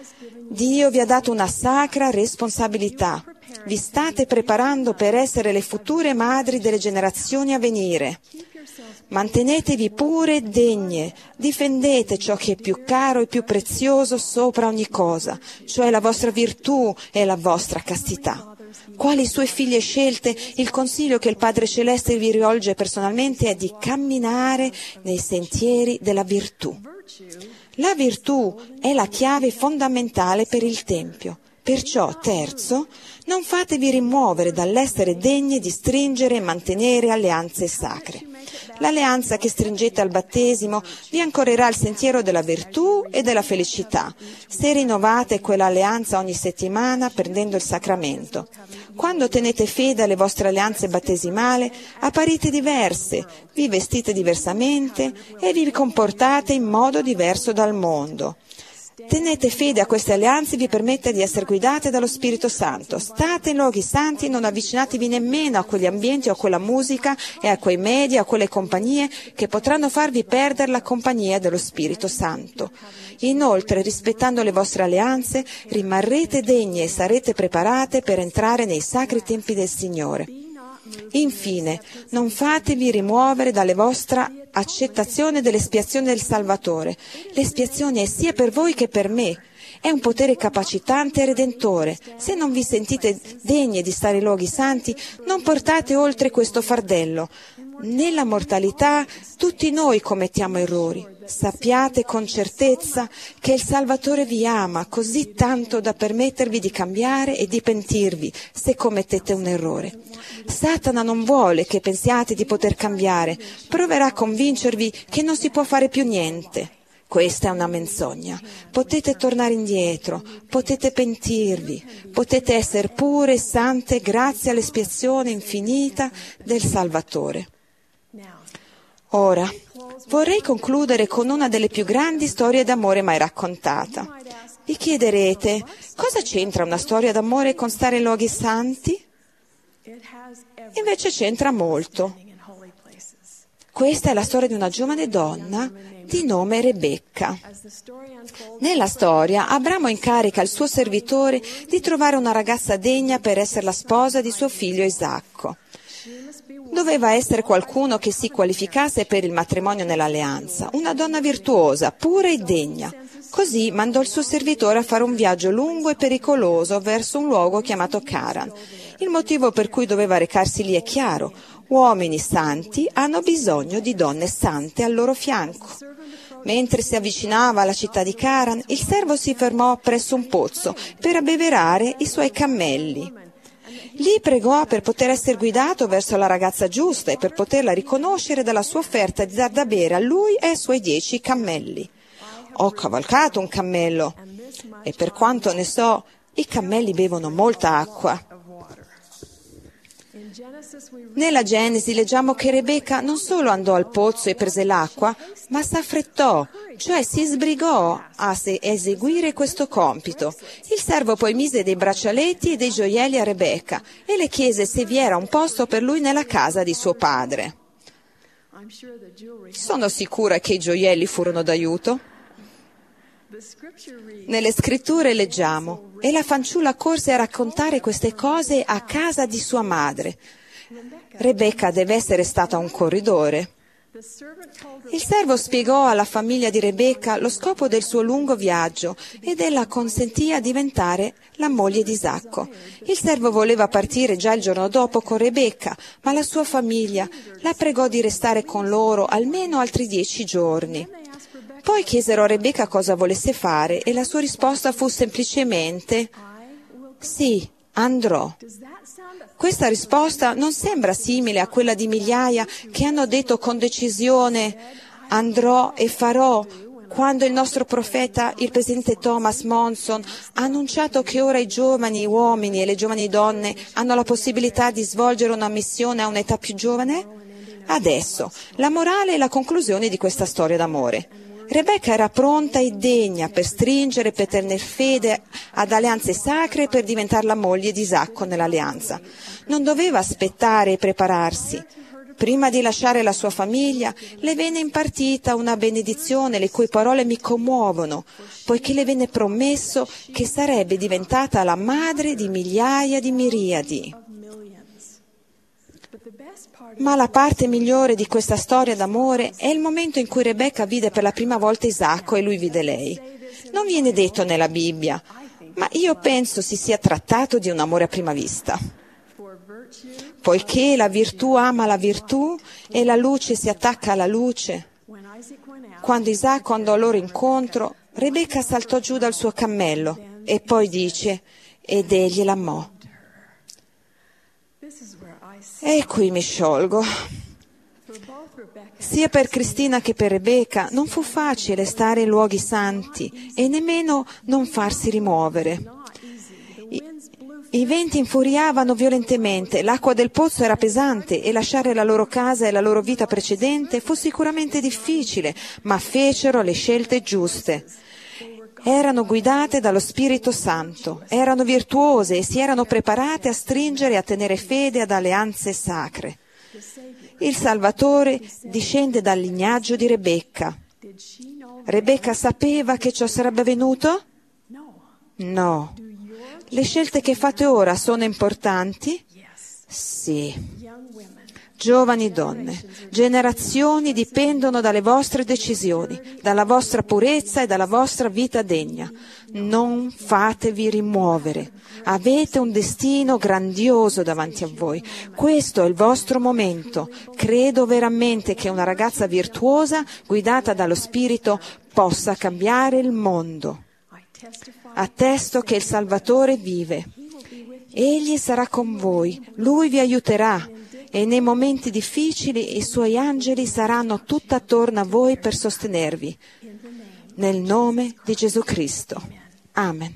Dio vi ha dato una sacra responsabilità. Vi state preparando per essere le future madri delle generazioni a venire. Mantenetevi pure e degne, difendete ciò che è più caro e più prezioso sopra ogni cosa, cioè la vostra virtù e la vostra castità. Quali sue figlie scelte, il consiglio che il Padre Celeste vi rivolge personalmente è di camminare nei sentieri della virtù. La virtù è la chiave fondamentale per il Tempio. Perciò, terzo, non fatevi rimuovere dall'essere degni di stringere e mantenere alleanze sacre. L'alleanza che stringete al battesimo vi ancorerà al sentiero della virtù e della felicità, se rinnovate quell'alleanza ogni settimana prendendo il sacramento. Quando tenete fede alle vostre alleanze battesimali, apparite diverse, vi vestite diversamente e vi comportate in modo diverso dal mondo. Tenete fede a queste alleanze vi permette di essere guidate dallo Spirito Santo. State in luoghi santi e non avvicinatevi nemmeno a quegli ambienti o a quella musica e a quei media o a quelle compagnie che potranno farvi perdere la compagnia dello Spirito Santo. Inoltre, rispettando le vostre alleanze, rimarrete degne e sarete preparate per entrare nei sacri tempi del Signore. Infine, non fatevi rimuovere dalle vostra accettazione dell'espiazione del Salvatore. L'espiazione è sia per voi che per me. È un potere capacitante e redentore. Se non vi sentite degne di stare in luoghi santi, non portate oltre questo fardello. Nella mortalità tutti noi commettiamo errori. Sappiate con certezza che il Salvatore vi ama così tanto da permettervi di cambiare e di pentirvi se commettete un errore. Satana non vuole che pensiate di poter cambiare, proverà a convincervi che non si può fare più niente. Questa è una menzogna. Potete tornare indietro, potete pentirvi, potete essere pure e sante grazie all'espiazione infinita del Salvatore. Ora, vorrei concludere con una delle più grandi storie d'amore mai raccontata. Vi chiederete, cosa c'entra una storia d'amore con stare in luoghi santi? Invece c'entra molto. Questa è la storia di una giovane donna di nome Rebecca. Nella storia, Abramo incarica il suo servitore di trovare una ragazza degna per essere la sposa di suo figlio Isacco. Doveva essere qualcuno che si qualificasse per il matrimonio nell'alleanza, una donna virtuosa, pura e degna. Così mandò il suo servitore a fare un viaggio lungo e pericoloso verso un luogo chiamato Caran. Il motivo per cui doveva recarsi lì è chiaro. Uomini santi hanno bisogno di donne sante al loro fianco. Mentre si avvicinava alla città di Caran, il servo si fermò presso un pozzo per abbeverare i suoi cammelli. Lì pregò per poter essere guidato verso la ragazza giusta e per poterla riconoscere dalla sua offerta di dar da bere a lui e ai suoi 10 cammelli. Ho cavalcato un cammello e per quanto ne so, i cammelli bevono molta acqua. Nella Genesi leggiamo che Rebecca non solo andò al pozzo e prese l'acqua, ma s'affrettò, cioè si sbrigò a eseguire questo compito. Il servo poi mise dei braccialetti e dei gioielli a Rebecca e le chiese se vi era un posto per lui nella casa di suo padre. Sono sicura che i gioielli furono d'aiuto. Nelle scritture leggiamo, e la fanciulla corse a raccontare queste cose a casa di sua madre. Rebecca deve essere stata un corridore. Il servo spiegò alla famiglia di Rebecca lo scopo del suo lungo viaggio ed ella consentì a diventare la moglie di Isacco. Il servo voleva partire già il giorno dopo con Rebecca, ma la sua famiglia la pregò di restare con loro almeno altri 10 giorni. Poi chiesero a Rebecca cosa volesse fare e la sua risposta fu semplicemente «Sì, andrò». Questa risposta non sembra simile a quella di migliaia che hanno detto con decisione «andrò e farò», quando il nostro profeta, il presidente Thomas Monson, ha annunciato che ora i giovani uomini e le giovani donne hanno la possibilità di svolgere una missione a un'età più giovane? Adesso, la morale e la conclusione di questa storia d'amore. Rebecca era pronta e degna per stringere, per tenere fede ad alleanze sacre e per diventare la moglie di Isacco nell'alleanza. Non doveva aspettare e prepararsi. Prima di lasciare la sua famiglia, le venne impartita una benedizione le cui parole mi commuovono, poiché le venne promesso che sarebbe diventata la madre di migliaia di miriadi. Ma la parte migliore di questa storia d'amore è il momento in cui Rebecca vide per la prima volta Isacco e lui vide lei. Non viene detto nella Bibbia, ma io penso si sia trattato di un amore a prima vista. Poiché la virtù ama la virtù e la luce si attacca alla luce. Quando Isacco andò loro incontro, Rebecca saltò giù dal suo cammello e poi dice, ed egli l'amò. E qui mi sciolgo. Sia per Cristina che per Rebecca non fu facile stare in luoghi santi e nemmeno non farsi rimuovere. I venti infuriavano violentemente, l'acqua del pozzo era pesante e lasciare la loro casa e la loro vita precedente fu sicuramente difficile, ma fecero le scelte giuste. Erano guidate dallo Spirito Santo, erano virtuose e si erano preparate a stringere e a tenere fede ad alleanze sacre. Il Salvatore discende dal lignaggio di Rebecca. Rebecca sapeva che ciò sarebbe avvenuto? No. Le scelte che fate ora sono importanti? Sì. Giovani donne, generazioni dipendono dalle vostre decisioni, dalla vostra purezza e dalla vostra vita degna. Non fatevi rimuovere. Avete un destino grandioso davanti a voi. Questo è il vostro momento. Credo veramente che una ragazza virtuosa, guidata dallo Spirito, possa cambiare il mondo. Attesto che il Salvatore vive. Egli sarà con voi, Lui vi aiuterà. E nei momenti difficili i suoi angeli saranno tutt'attorno a voi per sostenervi. Nel nome di Gesù Cristo. Amen.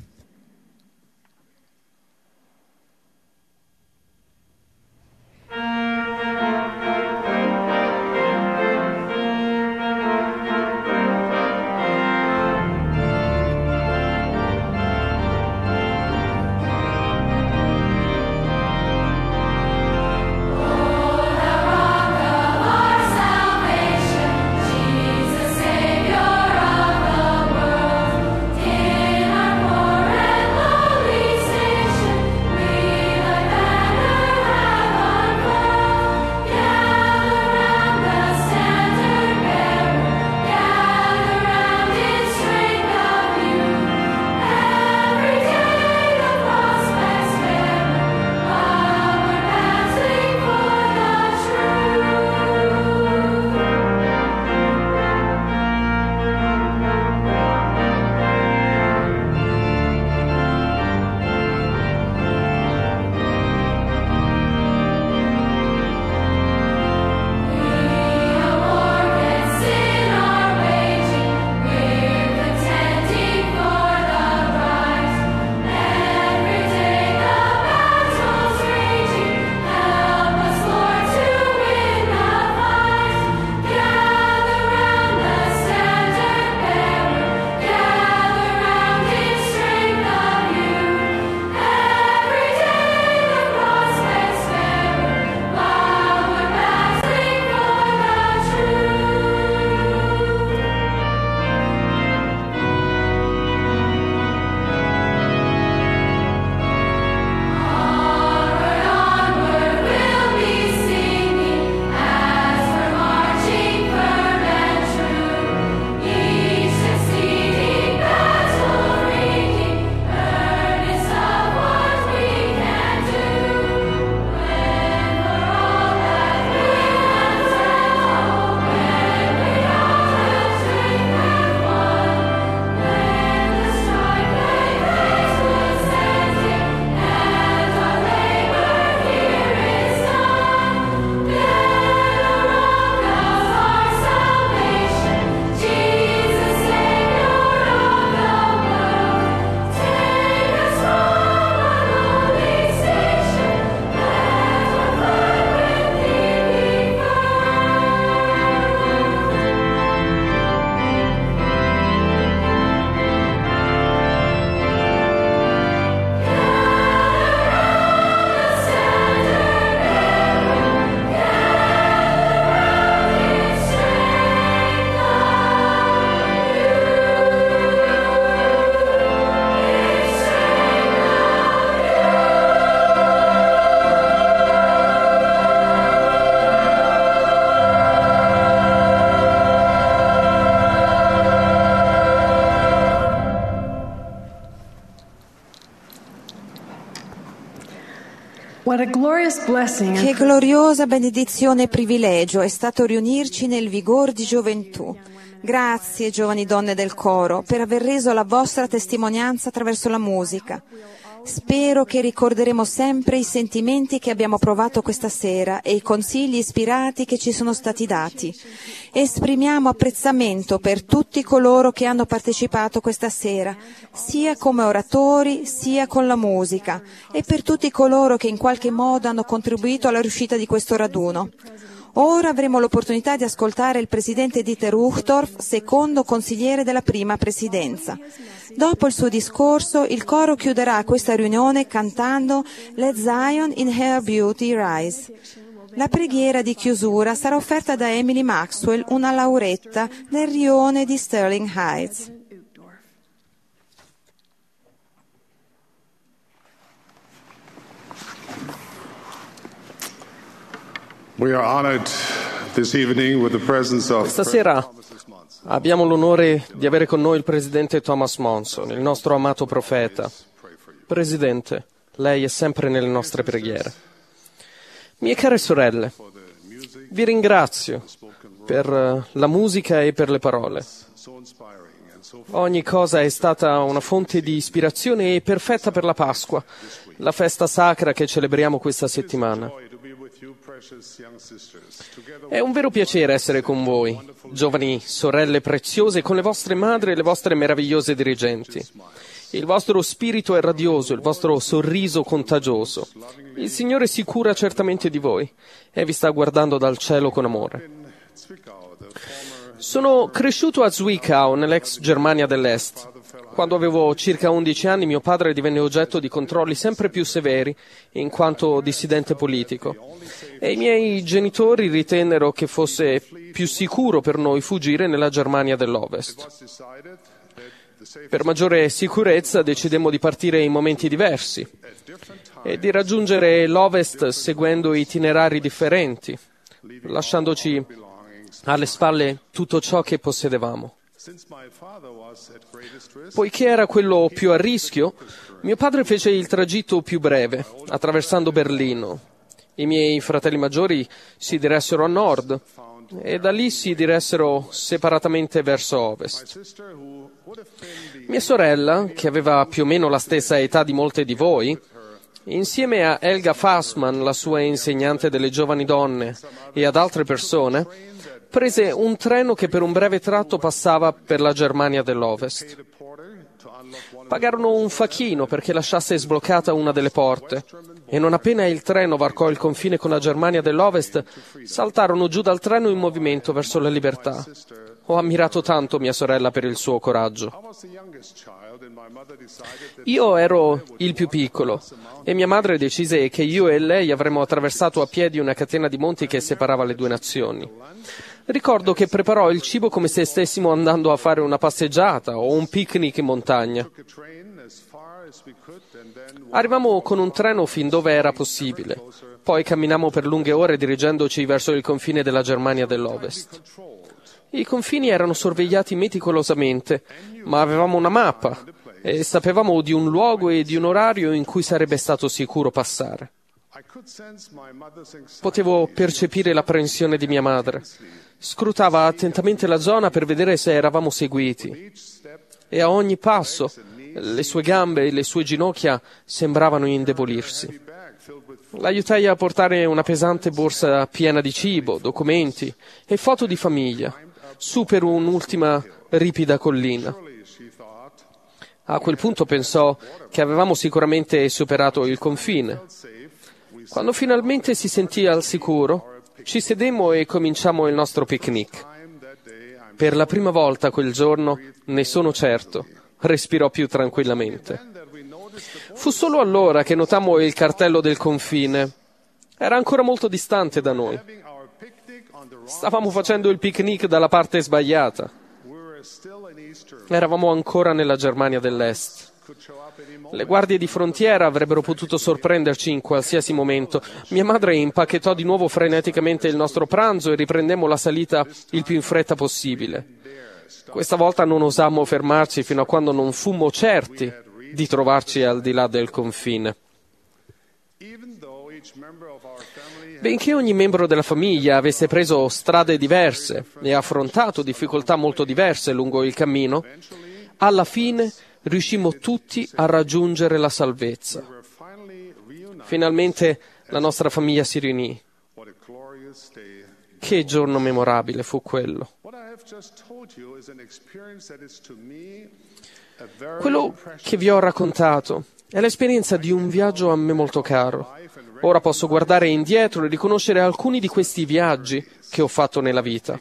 What a glorious blessing. Che gloriosa benedizione e privilegio è stato riunirci nel vigor di gioventù. Grazie, giovani donne del coro, per aver reso la vostra testimonianza attraverso la musica. Spero che ricorderemo sempre i sentimenti che abbiamo provato questa sera e i consigli ispirati che ci sono stati dati. Esprimiamo apprezzamento per tutti coloro che hanno partecipato questa sera, sia come oratori, sia con la musica, e per tutti coloro che in qualche modo hanno contribuito alla riuscita di questo raduno. Ora avremo l'opportunità di ascoltare il presidente Dieter Uchtdorf, secondo consigliere della prima presidenza. Dopo il suo discorso, il coro chiuderà questa riunione cantando Let Zion in Her Beauty Rise. La preghiera di chiusura sarà offerta da Emily Maxwell, una lauretta nel rione di Sterling Heights. Questa sera abbiamo l'onore di avere con noi il presidente Thomas Monson, il nostro amato profeta. Presidente, lei è sempre nelle nostre preghiere. Mie care sorelle, vi ringrazio per la musica e per le parole. Ogni cosa è stata una fonte di ispirazione e perfetta per la Pasqua, la festa sacra che celebriamo questa settimana. È un vero piacere essere con voi, giovani sorelle preziose, con le vostre madri e le vostre meravigliose dirigenti. Il vostro spirito è radioso, il vostro sorriso contagioso. Il Signore si cura certamente di voi e vi sta guardando dal cielo con amore. Sono cresciuto a Zwickau, nell'ex Germania dell'Est. Quando avevo circa 11 anni, mio padre divenne oggetto di controlli sempre più severi in quanto dissidente politico. E i miei genitori ritennero che fosse più sicuro per noi fuggire nella Germania dell'Ovest. Per maggiore sicurezza decidemmo di partire in momenti diversi e di raggiungere l'Ovest seguendo itinerari differenti, lasciandoci alle spalle tutto ciò che possedevamo. Poiché era quello più a rischio, mio padre fece il tragitto più breve, attraversando Berlino. I miei fratelli maggiori si diressero a nord e da lì si diressero separatamente verso ovest. Mia sorella, che aveva più o meno la stessa età di molte di voi, insieme a Helga Fassmann, la sua insegnante delle giovani donne, e ad altre persone, prese un treno che per un breve tratto passava per la Germania dell'Ovest. Pagarono un facchino perché lasciasse sbloccata una delle porte e non appena il treno varcò il confine con la Germania dell'Ovest, saltarono giù dal treno in movimento verso la libertà. Ho ammirato tanto mia sorella per il suo coraggio. Io ero il più piccolo e mia madre decise che io e lei avremmo attraversato a piedi una catena di monti che separava le due nazioni. Ricordo che preparò il cibo come se stessimo andando a fare una passeggiata o un picnic in montagna. Arrivammo con un treno fin dove era possibile, poi camminammo per lunghe ore dirigendoci verso il confine della Germania dell'Ovest. I confini erano sorvegliati meticolosamente, ma avevamo una mappa e sapevamo di un luogo e di un orario in cui sarebbe stato sicuro passare. Potevo percepire l'apprensione di mia madre. Scrutava attentamente la zona per vedere se eravamo seguiti e a ogni passo le sue gambe e le sue ginocchia sembravano indebolirsi. L'aiutai a portare una pesante borsa piena di cibo, documenti e foto di famiglia su per un'ultima ripida collina. A quel punto pensò che avevamo sicuramente superato il confine. Quando finalmente si sentì al sicuro, ci sedemmo e cominciammo il nostro picnic. Per la prima volta quel giorno, ne sono certo, respirò più tranquillamente. Fu solo allora che notammo il cartello del confine. Era ancora molto distante da noi. Stavamo facendo il picnic dalla parte sbagliata. Eravamo ancora nella Germania dell'Est. Le guardie di frontiera avrebbero potuto sorprenderci in qualsiasi momento. Mia madre impacchettò di nuovo freneticamente il nostro pranzo e riprendemmo la salita il più in fretta possibile. Questa volta non osammo fermarci fino a quando non fummo certi di trovarci al di là del confine. Benché ogni membro della famiglia avesse preso strade diverse e affrontato difficoltà molto diverse lungo il cammino, alla fine riuscimmo tutti a raggiungere la salvezza. Finalmente la nostra famiglia si riunì. Che giorno memorabile fu quello. Quello che vi ho raccontato è l'esperienza di un viaggio a me molto caro. Ora posso guardare indietro e riconoscere alcuni di questi viaggi che ho fatto nella vita.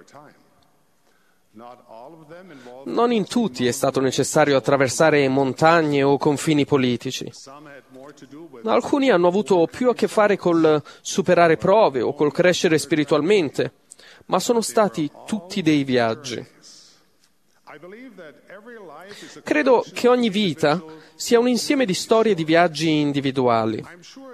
Non in tutti è stato necessario attraversare montagne o confini politici. Alcuni hanno avuto più a che fare col superare prove o col crescere spiritualmente, ma sono stati tutti dei viaggi. Credo che ogni vita sia un insieme di storie di viaggi individuali.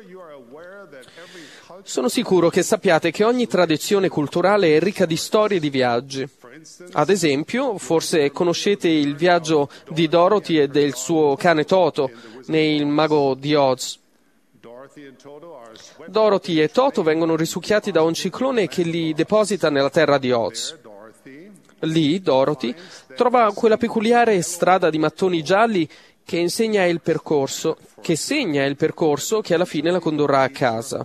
Sono sicuro che sappiate che ogni tradizione culturale è ricca di storie di viaggi. Ad esempio, forse conoscete il viaggio di Dorothy e del suo cane Toto nel Mago di Oz. Dorothy e Toto vengono risucchiati da un ciclone che li deposita nella terra di Oz. Lì, Dorothy trova quella peculiare strada di mattoni gialli che segna il percorso che alla fine la condurrà a casa.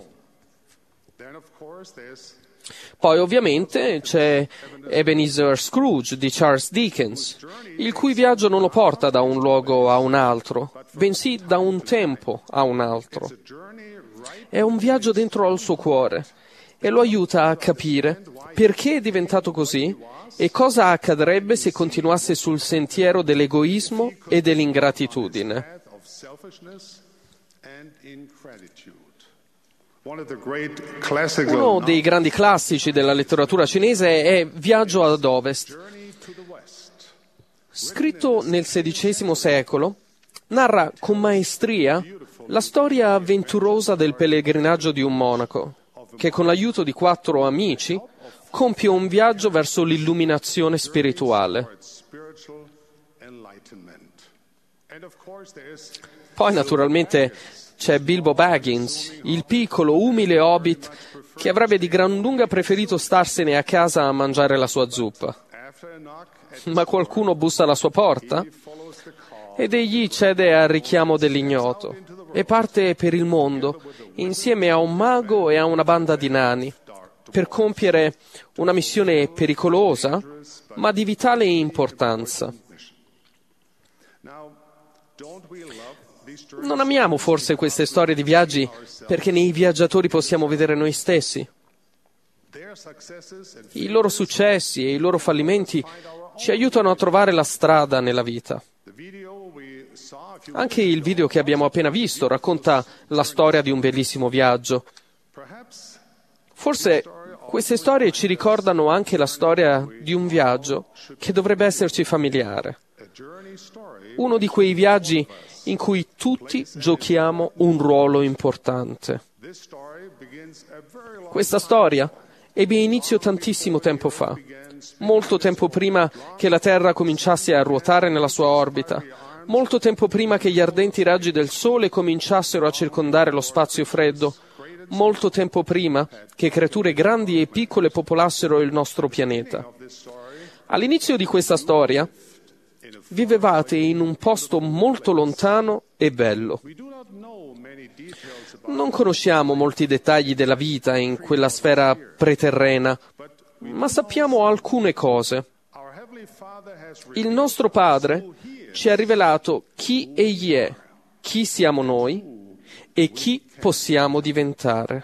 Poi ovviamente c'è Ebenezer Scrooge di Charles Dickens, il cui viaggio non lo porta da un luogo a un altro, bensì da un tempo a un altro. È un viaggio dentro al suo cuore e lo aiuta a capire perché è diventato così e cosa accadrebbe se continuasse sul sentiero dell'egoismo e dell'ingratitudine. Uno dei grandi classici della letteratura cinese è Viaggio ad Ovest. Scritto nel XVI secolo, narra con maestria la storia avventurosa del pellegrinaggio di un monaco, che con l'aiuto di 4 amici compie un viaggio verso l'illuminazione spirituale. Poi naturalmente c'è Bilbo Baggins, il piccolo, umile hobbit che avrebbe di gran lunga preferito starsene a casa a mangiare la sua zuppa. Ma qualcuno bussa alla sua porta ed egli cede al richiamo dell'ignoto e parte per il mondo insieme a un mago e a una banda di nani per compiere una missione pericolosa ma di vitale importanza. Non amiamo forse queste storie di viaggi perché nei viaggiatori possiamo vedere noi stessi? I loro successi e i loro fallimenti ci aiutano a trovare la strada nella vita. Anche il video che abbiamo appena visto racconta la storia di un bellissimo viaggio. Forse queste storie ci ricordano anche la storia di un viaggio che dovrebbe esserci familiare. Uno di quei viaggi in cui tutti giochiamo un ruolo importante. Questa storia ebbe inizio tantissimo tempo fa, molto tempo prima che la Terra cominciasse a ruotare nella sua orbita, molto tempo prima che gli ardenti raggi del Sole cominciassero a circondare lo spazio freddo, molto tempo prima che creature grandi e piccole popolassero il nostro pianeta. All'inizio di questa storia vivevate in un posto molto lontano e bello. Non conosciamo molti dettagli della vita in quella sfera preterrena, ma sappiamo alcune cose. Il nostro Padre ci ha rivelato chi Egli è, chi siamo noi e chi possiamo diventare.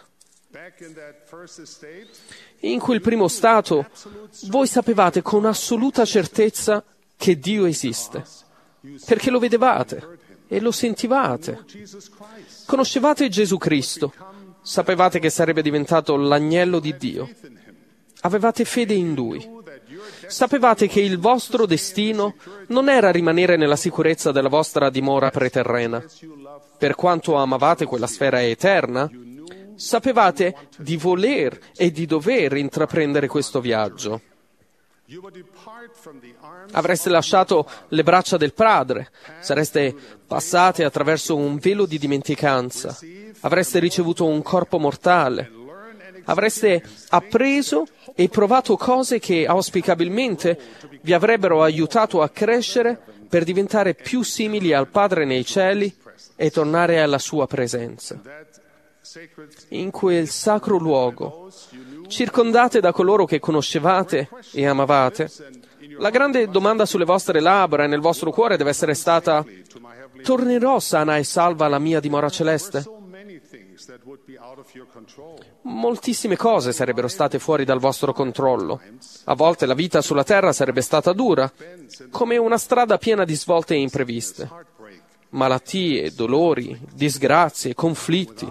In quel primo stato, voi sapevate con assoluta certezza che Dio esiste, perché lo vedevate e lo sentivate. Conoscevate Gesù Cristo, sapevate che sarebbe diventato l'agnello di Dio. Avevate fede in Lui. Sapevate che il vostro destino non era rimanere nella sicurezza della vostra dimora preterrena. Per quanto amavate quella sfera eterna, sapevate di voler e di dover intraprendere questo viaggio. Avreste lasciato le braccia del Padre, sareste passate attraverso un velo di dimenticanza, avreste ricevuto un corpo mortale, avreste appreso e provato cose che auspicabilmente vi avrebbero aiutato a crescere per diventare più simili al Padre nei cieli e tornare alla sua presenza. In quel sacro luogo, circondate da coloro che conoscevate e amavate, la grande domanda sulle vostre labbra e nel vostro cuore deve essere stata: tornerò sana e salva alla mia dimora celeste? Moltissime cose sarebbero state fuori dal vostro controllo. A volte la vita sulla terra sarebbe stata dura, come una strada piena di svolte impreviste. Malattie, dolori, disgrazie, conflitti.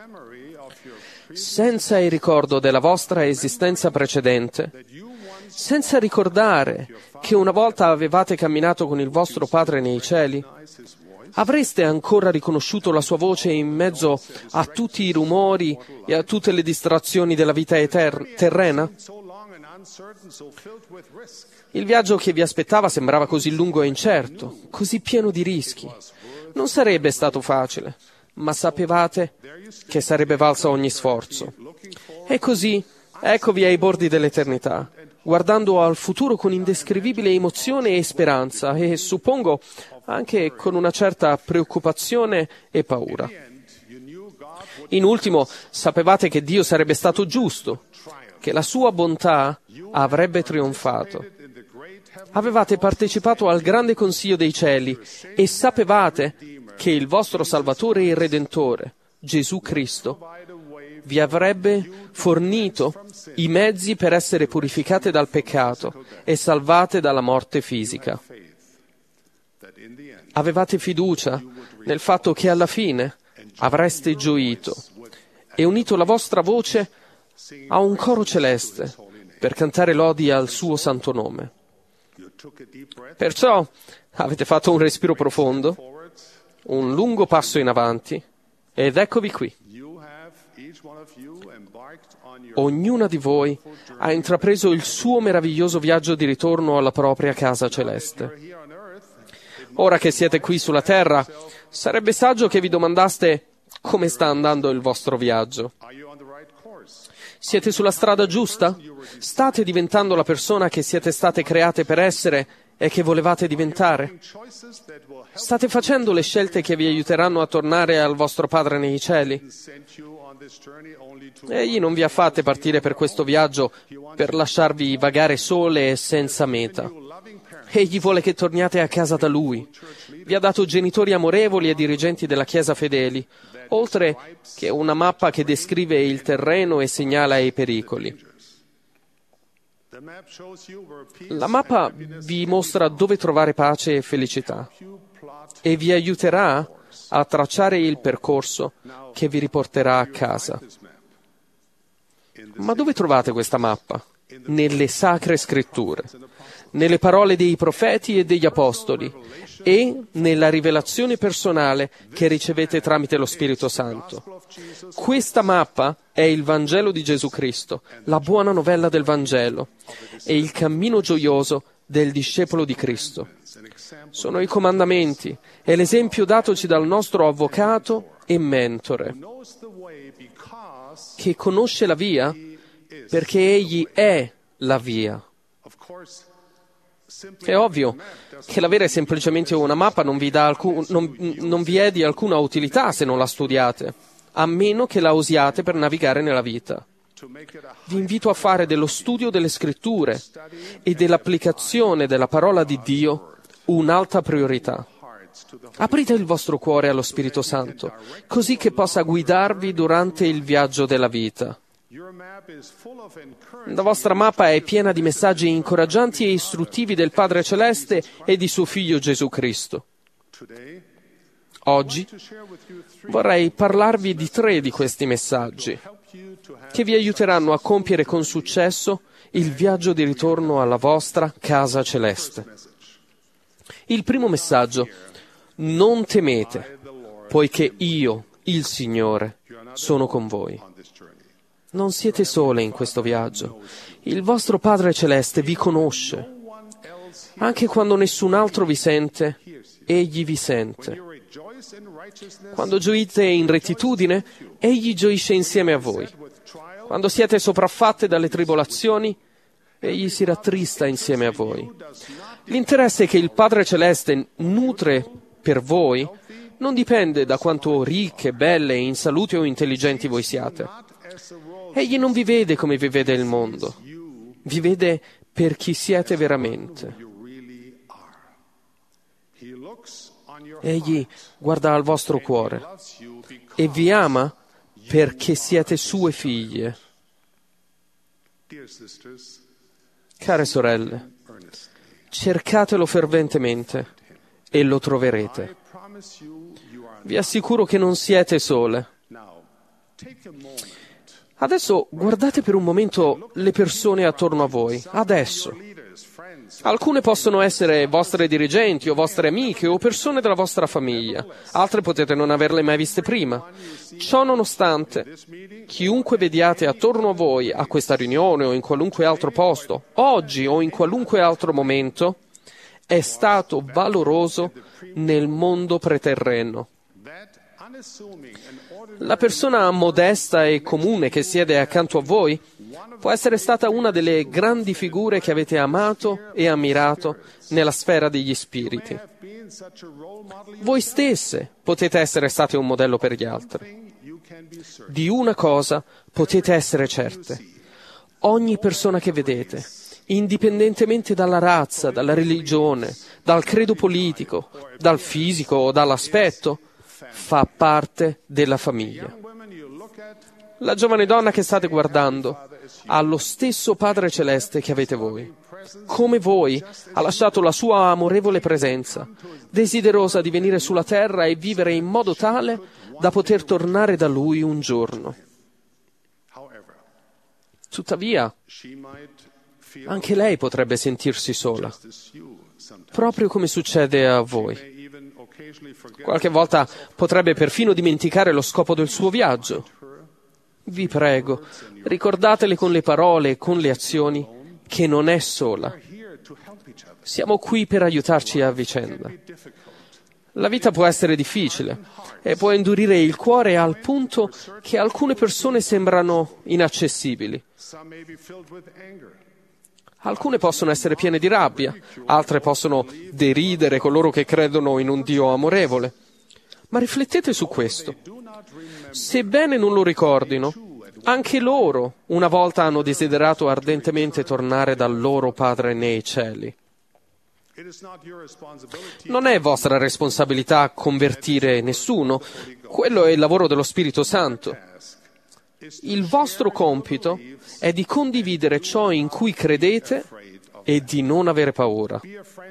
Senza il ricordo della vostra esistenza precedente, senza ricordare che una volta avevate camminato con il vostro Padre nei cieli, avreste ancora riconosciuto la sua voce in mezzo a tutti i rumori e a tutte le distrazioni della vita terrena? Il viaggio che vi aspettava sembrava così lungo e incerto, così pieno di rischi. Non sarebbe stato facile, ma sapevate che sarebbe valsa ogni sforzo. E così, eccovi ai bordi dell'eternità, guardando al futuro con indescrivibile emozione e speranza e, suppongo, anche con una certa preoccupazione e paura. In ultimo, sapevate che Dio sarebbe stato giusto, che la sua bontà avrebbe trionfato. Avevate partecipato al grande consiglio dei cieli e sapevate che il vostro Salvatore e Redentore, Gesù Cristo, vi avrebbe fornito i mezzi per essere purificate dal peccato e salvate dalla morte fisica. Avevate fiducia nel fatto che alla fine avreste gioito e unito la vostra voce a un coro celeste per cantare lodi al suo santo nome. Perciò avete fatto un respiro profondo, un lungo passo in avanti, ed eccovi qui. Ognuna di voi ha intrapreso il suo meraviglioso viaggio di ritorno alla propria casa celeste. Ora che siete qui sulla terra, sarebbe saggio che vi domandaste come sta andando il vostro viaggio. Siete sulla strada giusta? State diventando la persona che siete state create per essere e che volevate diventare? State facendo le scelte che vi aiuteranno a tornare al vostro Padre nei cieli? Egli non vi ha fatte partire per questo viaggio per lasciarvi vagare sole e senza meta. Egli vuole che torniate a casa da Lui. Vi ha dato genitori amorevoli e dirigenti della Chiesa fedeli, oltre che una mappa che descrive il terreno e segnala i pericoli. La mappa vi mostra dove trovare pace e felicità e vi aiuterà a tracciare il percorso che vi riporterà a casa. Ma dove trovate questa mappa? Nelle Sacre Scritture, nelle parole dei profeti e degli apostoli e nella rivelazione personale che ricevete tramite lo Spirito Santo. Questa mappa è il Vangelo di Gesù Cristo, la buona novella del Vangelo e il cammino gioioso del discepolo di Cristo. Sono i comandamenti e l'esempio datoci dal nostro avvocato e mentore, che conosce la via perché egli è la via. È ovvio che l'avere semplicemente una mappa non vi è di alcuna utilità se non la studiate, a meno che la usiate per navigare nella vita. Vi invito a fare dello studio delle Scritture e dell'applicazione della parola di Dio un'alta priorità. Aprite il vostro cuore allo Spirito Santo, così che possa guidarvi durante il viaggio della vita. La vostra mappa è piena di messaggi incoraggianti e istruttivi del Padre Celeste e di suo Figlio Gesù Cristo. Oggi vorrei parlarvi di 3 di questi messaggi che vi aiuteranno a compiere con successo il viaggio di ritorno alla vostra casa celeste. Il primo messaggio: non temete, poiché io, il Signore, sono con voi. Non siete sole in questo viaggio. Il vostro Padre Celeste vi conosce. Anche quando nessun altro vi sente, Egli vi sente. Quando gioite in rettitudine, Egli gioisce insieme a voi. Quando siete sopraffatte dalle tribolazioni, Egli si rattrista insieme a voi. L'interesse che il Padre Celeste nutre per voi non dipende da quanto ricche, belle, in salute o intelligenti voi siate. Egli non vi vede come vi vede il mondo. Vi vede per chi siete veramente. Egli guarda al vostro cuore e vi ama perché siete sue figlie. Care sorelle, cercatelo ferventemente e lo troverete. Vi assicuro che non siete sole. Adesso guardate per un momento le persone attorno a voi, adesso. Alcune possono essere vostre dirigenti o vostre amiche o persone della vostra famiglia, altre potete non averle mai viste prima. Ciò nonostante, chiunque vediate attorno a voi a questa riunione o in qualunque altro posto, oggi o in qualunque altro momento, è stato valoroso nel mondo preterreno. La persona modesta e comune che siede accanto a voi può essere stata una delle grandi figure che avete amato e ammirato nella sfera degli spiriti. Voi stesse potete essere state un modello per gli altri. Di una cosa potete essere certe. Ogni persona che vedete, indipendentemente dalla razza, dalla religione, dal credo politico, dal fisico o dall'aspetto, fa parte della famiglia. La giovane donna che state guardando ha lo stesso Padre Celeste che avete voi. Come voi, ha lasciato la sua amorevole presenza, desiderosa di venire sulla terra e vivere in modo tale da poter tornare da Lui un giorno. Tuttavia, anche lei potrebbe sentirsi sola, proprio come succede a voi. Qualche volta potrebbe perfino dimenticare lo scopo del suo viaggio. Vi prego, ricordatele con le parole e con le azioni che non è sola. Siamo qui per aiutarci a vicenda. La vita può essere difficile e può indurire il cuore al punto che alcune persone sembrano inaccessibili. Alcune possono essere piene di rabbia, altre possono deridere coloro che credono in un Dio amorevole. Ma riflettete su questo. Sebbene non lo ricordino, anche loro una volta hanno desiderato ardentemente tornare dal loro Padre nei cieli. Non è vostra responsabilità convertire nessuno, quello è il lavoro dello Spirito Santo. Il vostro compito è di condividere ciò in cui credete e di non avere paura.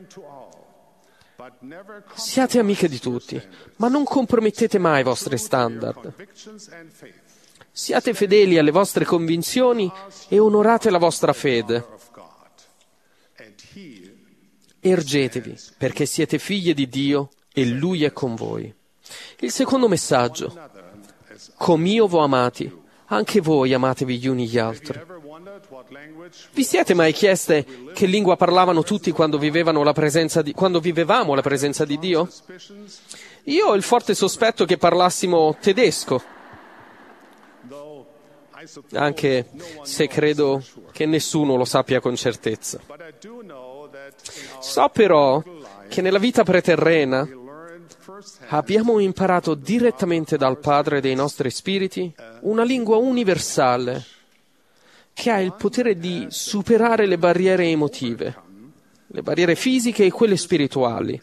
Siate amiche di tutti, ma non compromettete mai i vostri standard. Siate fedeli alle vostre convinzioni e onorate la vostra fede. Ergetevi, perché siete figlie di Dio e Lui è con voi. Il secondo messaggio. Com'io v'ho amati, anche voi amatevi gli uni gli altri. Vi siete mai chieste che lingua parlavano tutti quando vivevamo la presenza di Dio? Io ho il forte sospetto che parlassimo tedesco, anche se credo che nessuno lo sappia con certezza. So però che nella vita preterrena abbiamo imparato direttamente dal Padre dei nostri spiriti una lingua universale che ha il potere di superare le barriere emotive, le barriere fisiche e quelle spirituali.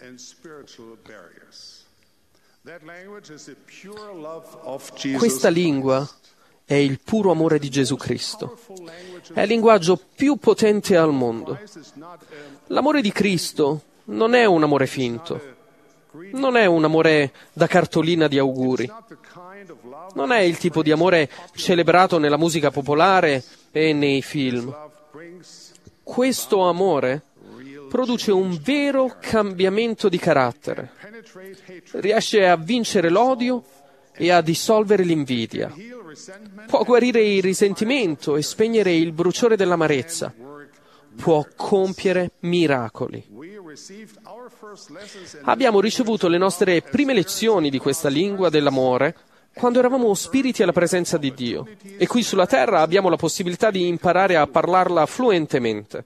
Questa lingua è il puro amore di Gesù Cristo. È il linguaggio più potente al mondo. L'amore di Cristo non è un amore finto. Non è un amore da cartolina di auguri. Non è il tipo di amore celebrato nella musica popolare e nei film. Questo amore produce un vero cambiamento di carattere. Riesce a vincere l'odio e a dissolvere l'invidia. Può guarire il risentimento e spegnere il bruciore dell'amarezza. Può compiere miracoli. Abbiamo ricevuto le nostre prime lezioni di questa lingua dell'amore quando eravamo spiriti alla presenza di Dio, e qui sulla terra abbiamo la possibilità di imparare a parlarla fluentemente.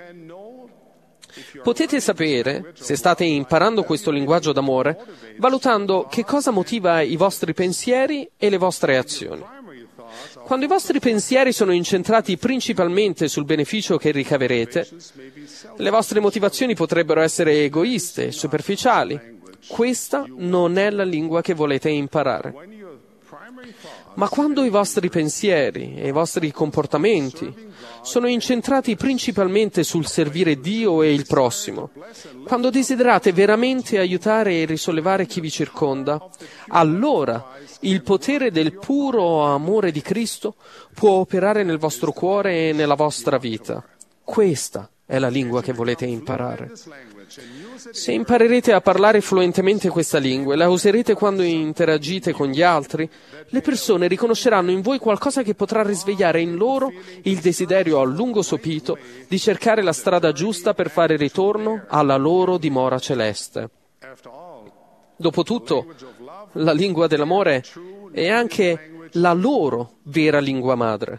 Potete sapere, se state imparando questo linguaggio d'amore, valutando che cosa motiva i vostri pensieri e le vostre azioni. Quando i vostri pensieri sono incentrati principalmente sul beneficio che ricaverete, le vostre motivazioni potrebbero essere egoiste, superficiali. Questa non è la lingua che volete imparare. Ma quando i vostri pensieri e i vostri comportamenti sono incentrati principalmente sul servire Dio e il prossimo, quando desiderate veramente aiutare e risollevare chi vi circonda, allora il potere del puro amore di Cristo può operare nel vostro cuore e nella vostra vita. Questa è la lingua che volete imparare. Se imparerete a parlare fluentemente questa lingua e la userete quando interagite con gli altri, le persone riconosceranno in voi qualcosa che potrà risvegliare in loro il desiderio a lungo sopito di cercare la strada giusta per fare ritorno alla loro dimora celeste. Dopotutto, la lingua dell'amore è anche la loro vera lingua madre.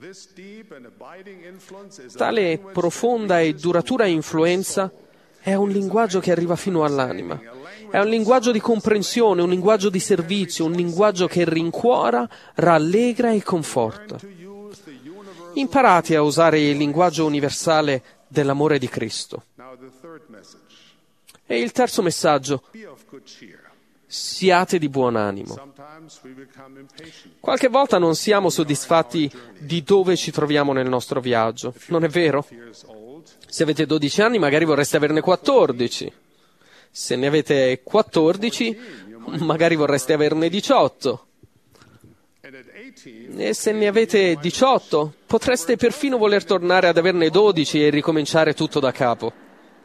Tale profonda e duratura influenza è un linguaggio che arriva fino all'anima. È un linguaggio di comprensione, un linguaggio di servizio, un linguaggio che rincuora, rallegra e conforta. Imparate a usare il linguaggio universale dell'amore di Cristo. E il terzo messaggio: siate di buon animo. Qualche volta non siamo soddisfatti di dove ci troviamo nel nostro viaggio, non è vero? Se avete 12 anni magari vorreste averne 14. Se ne avete 14 magari vorreste averne 18. E se ne avete 18 potreste perfino voler tornare ad averne 12 e ricominciare tutto da capo.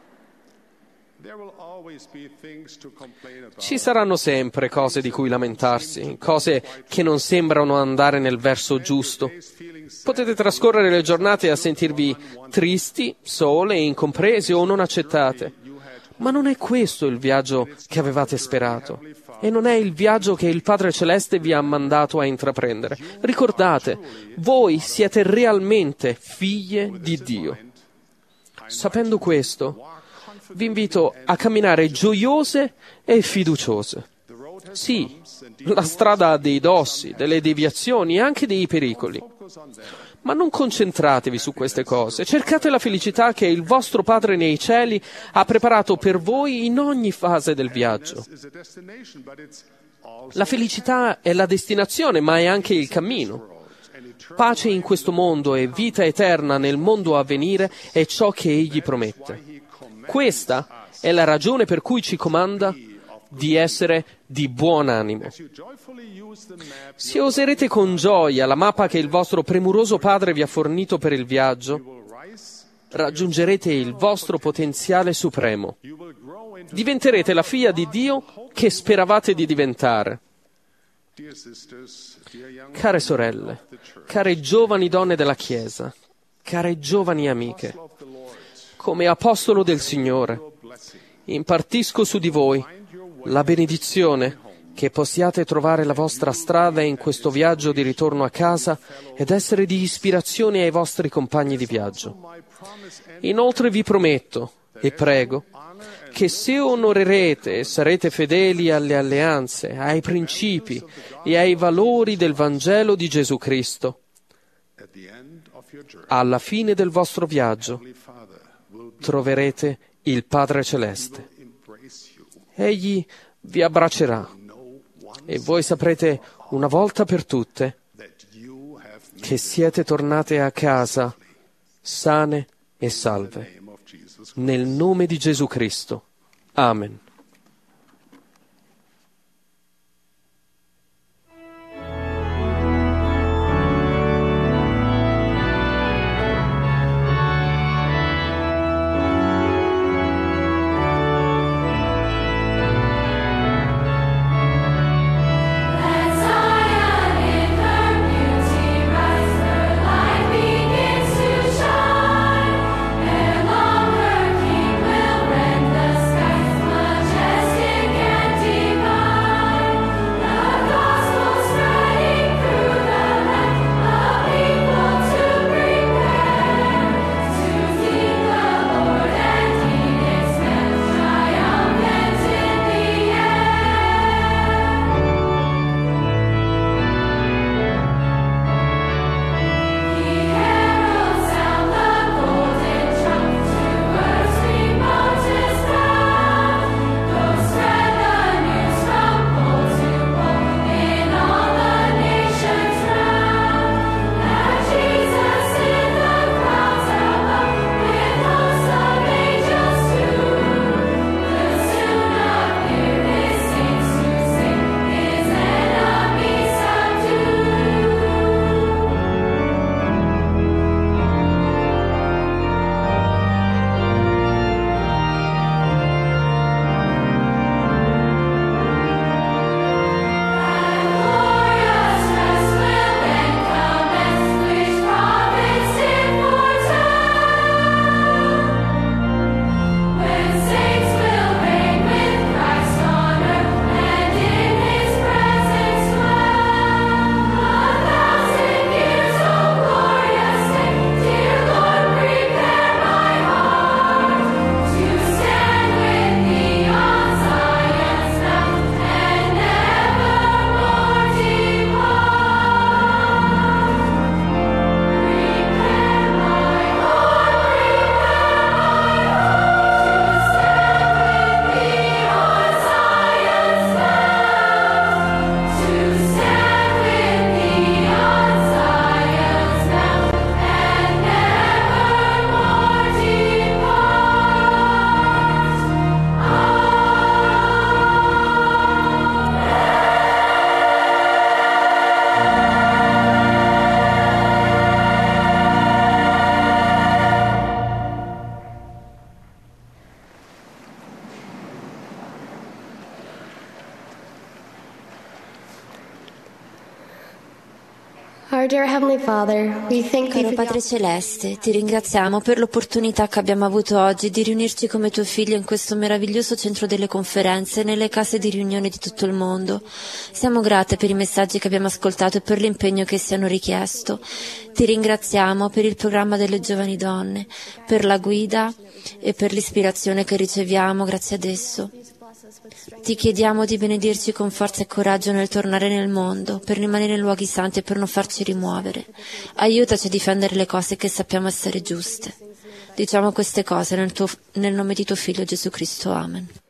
Ci saranno sempre cose di cui lamentarsi, cose che non sembrano andare nel verso giusto. Potete trascorrere le giornate a sentirvi tristi, sole, incompresi o non accettate. Ma non è questo il viaggio che avevate sperato. E non è il viaggio che il Padre Celeste vi ha mandato a intraprendere. Ricordate, voi siete realmente figlie di Dio. Sapendo questo, vi invito a camminare gioiose e fiduciose. Sì, la strada ha dei dossi, delle deviazioni e anche dei pericoli. Ma non concentratevi su queste cose. Cercate la felicità che il vostro Padre nei cieli ha preparato per voi in ogni fase del viaggio. La felicità è la destinazione, ma è anche il cammino. Pace in questo mondo e vita eterna nel mondo a venire è ciò che Egli promette. Questa è la ragione per cui ci comanda di essere di buon animo. Se userete con gioia la mappa che il vostro premuroso Padre vi ha fornito per il viaggio, raggiungerete il vostro potenziale supremo. Diventerete la figlia di Dio che speravate di diventare. Care sorelle, care giovani donne della Chiesa, care giovani amiche, come apostolo del Signore, impartisco su di voi la benedizione che possiate trovare la vostra strada in questo viaggio di ritorno a casa ed essere di ispirazione ai vostri compagni di viaggio. Inoltre vi prometto e prego che se onorerete e sarete fedeli alle alleanze, ai principi e ai valori del Vangelo di Gesù Cristo, alla fine del vostro viaggio troverete il Padre Celeste. Egli vi abbraccerà e voi saprete una volta per tutte che siete tornate a casa sane e salve. Nel nome di Gesù Cristo. Amen. Let's Our dear Heavenly Father, we thank you Caro for Padre Celeste, ti ringraziamo per l'opportunità che abbiamo avuto oggi di riunirci come tuo figlio in questo meraviglioso centro delle conferenze nelle case di riunione di tutto il mondo. Siamo grate per i messaggi che abbiamo ascoltato e per l'impegno che essi hanno richiesto. Ti ringraziamo per il programma delle giovani donne, per la guida e per l'ispirazione che riceviamo grazie ad esso. Ti chiediamo di benedirci con forza e coraggio nel tornare nel mondo, per rimanere in luoghi santi e per non farci rimuovere. Aiutaci a difendere le cose che sappiamo essere giuste. Diciamo queste cose nel nome di tuo Figlio Gesù Cristo. Amen.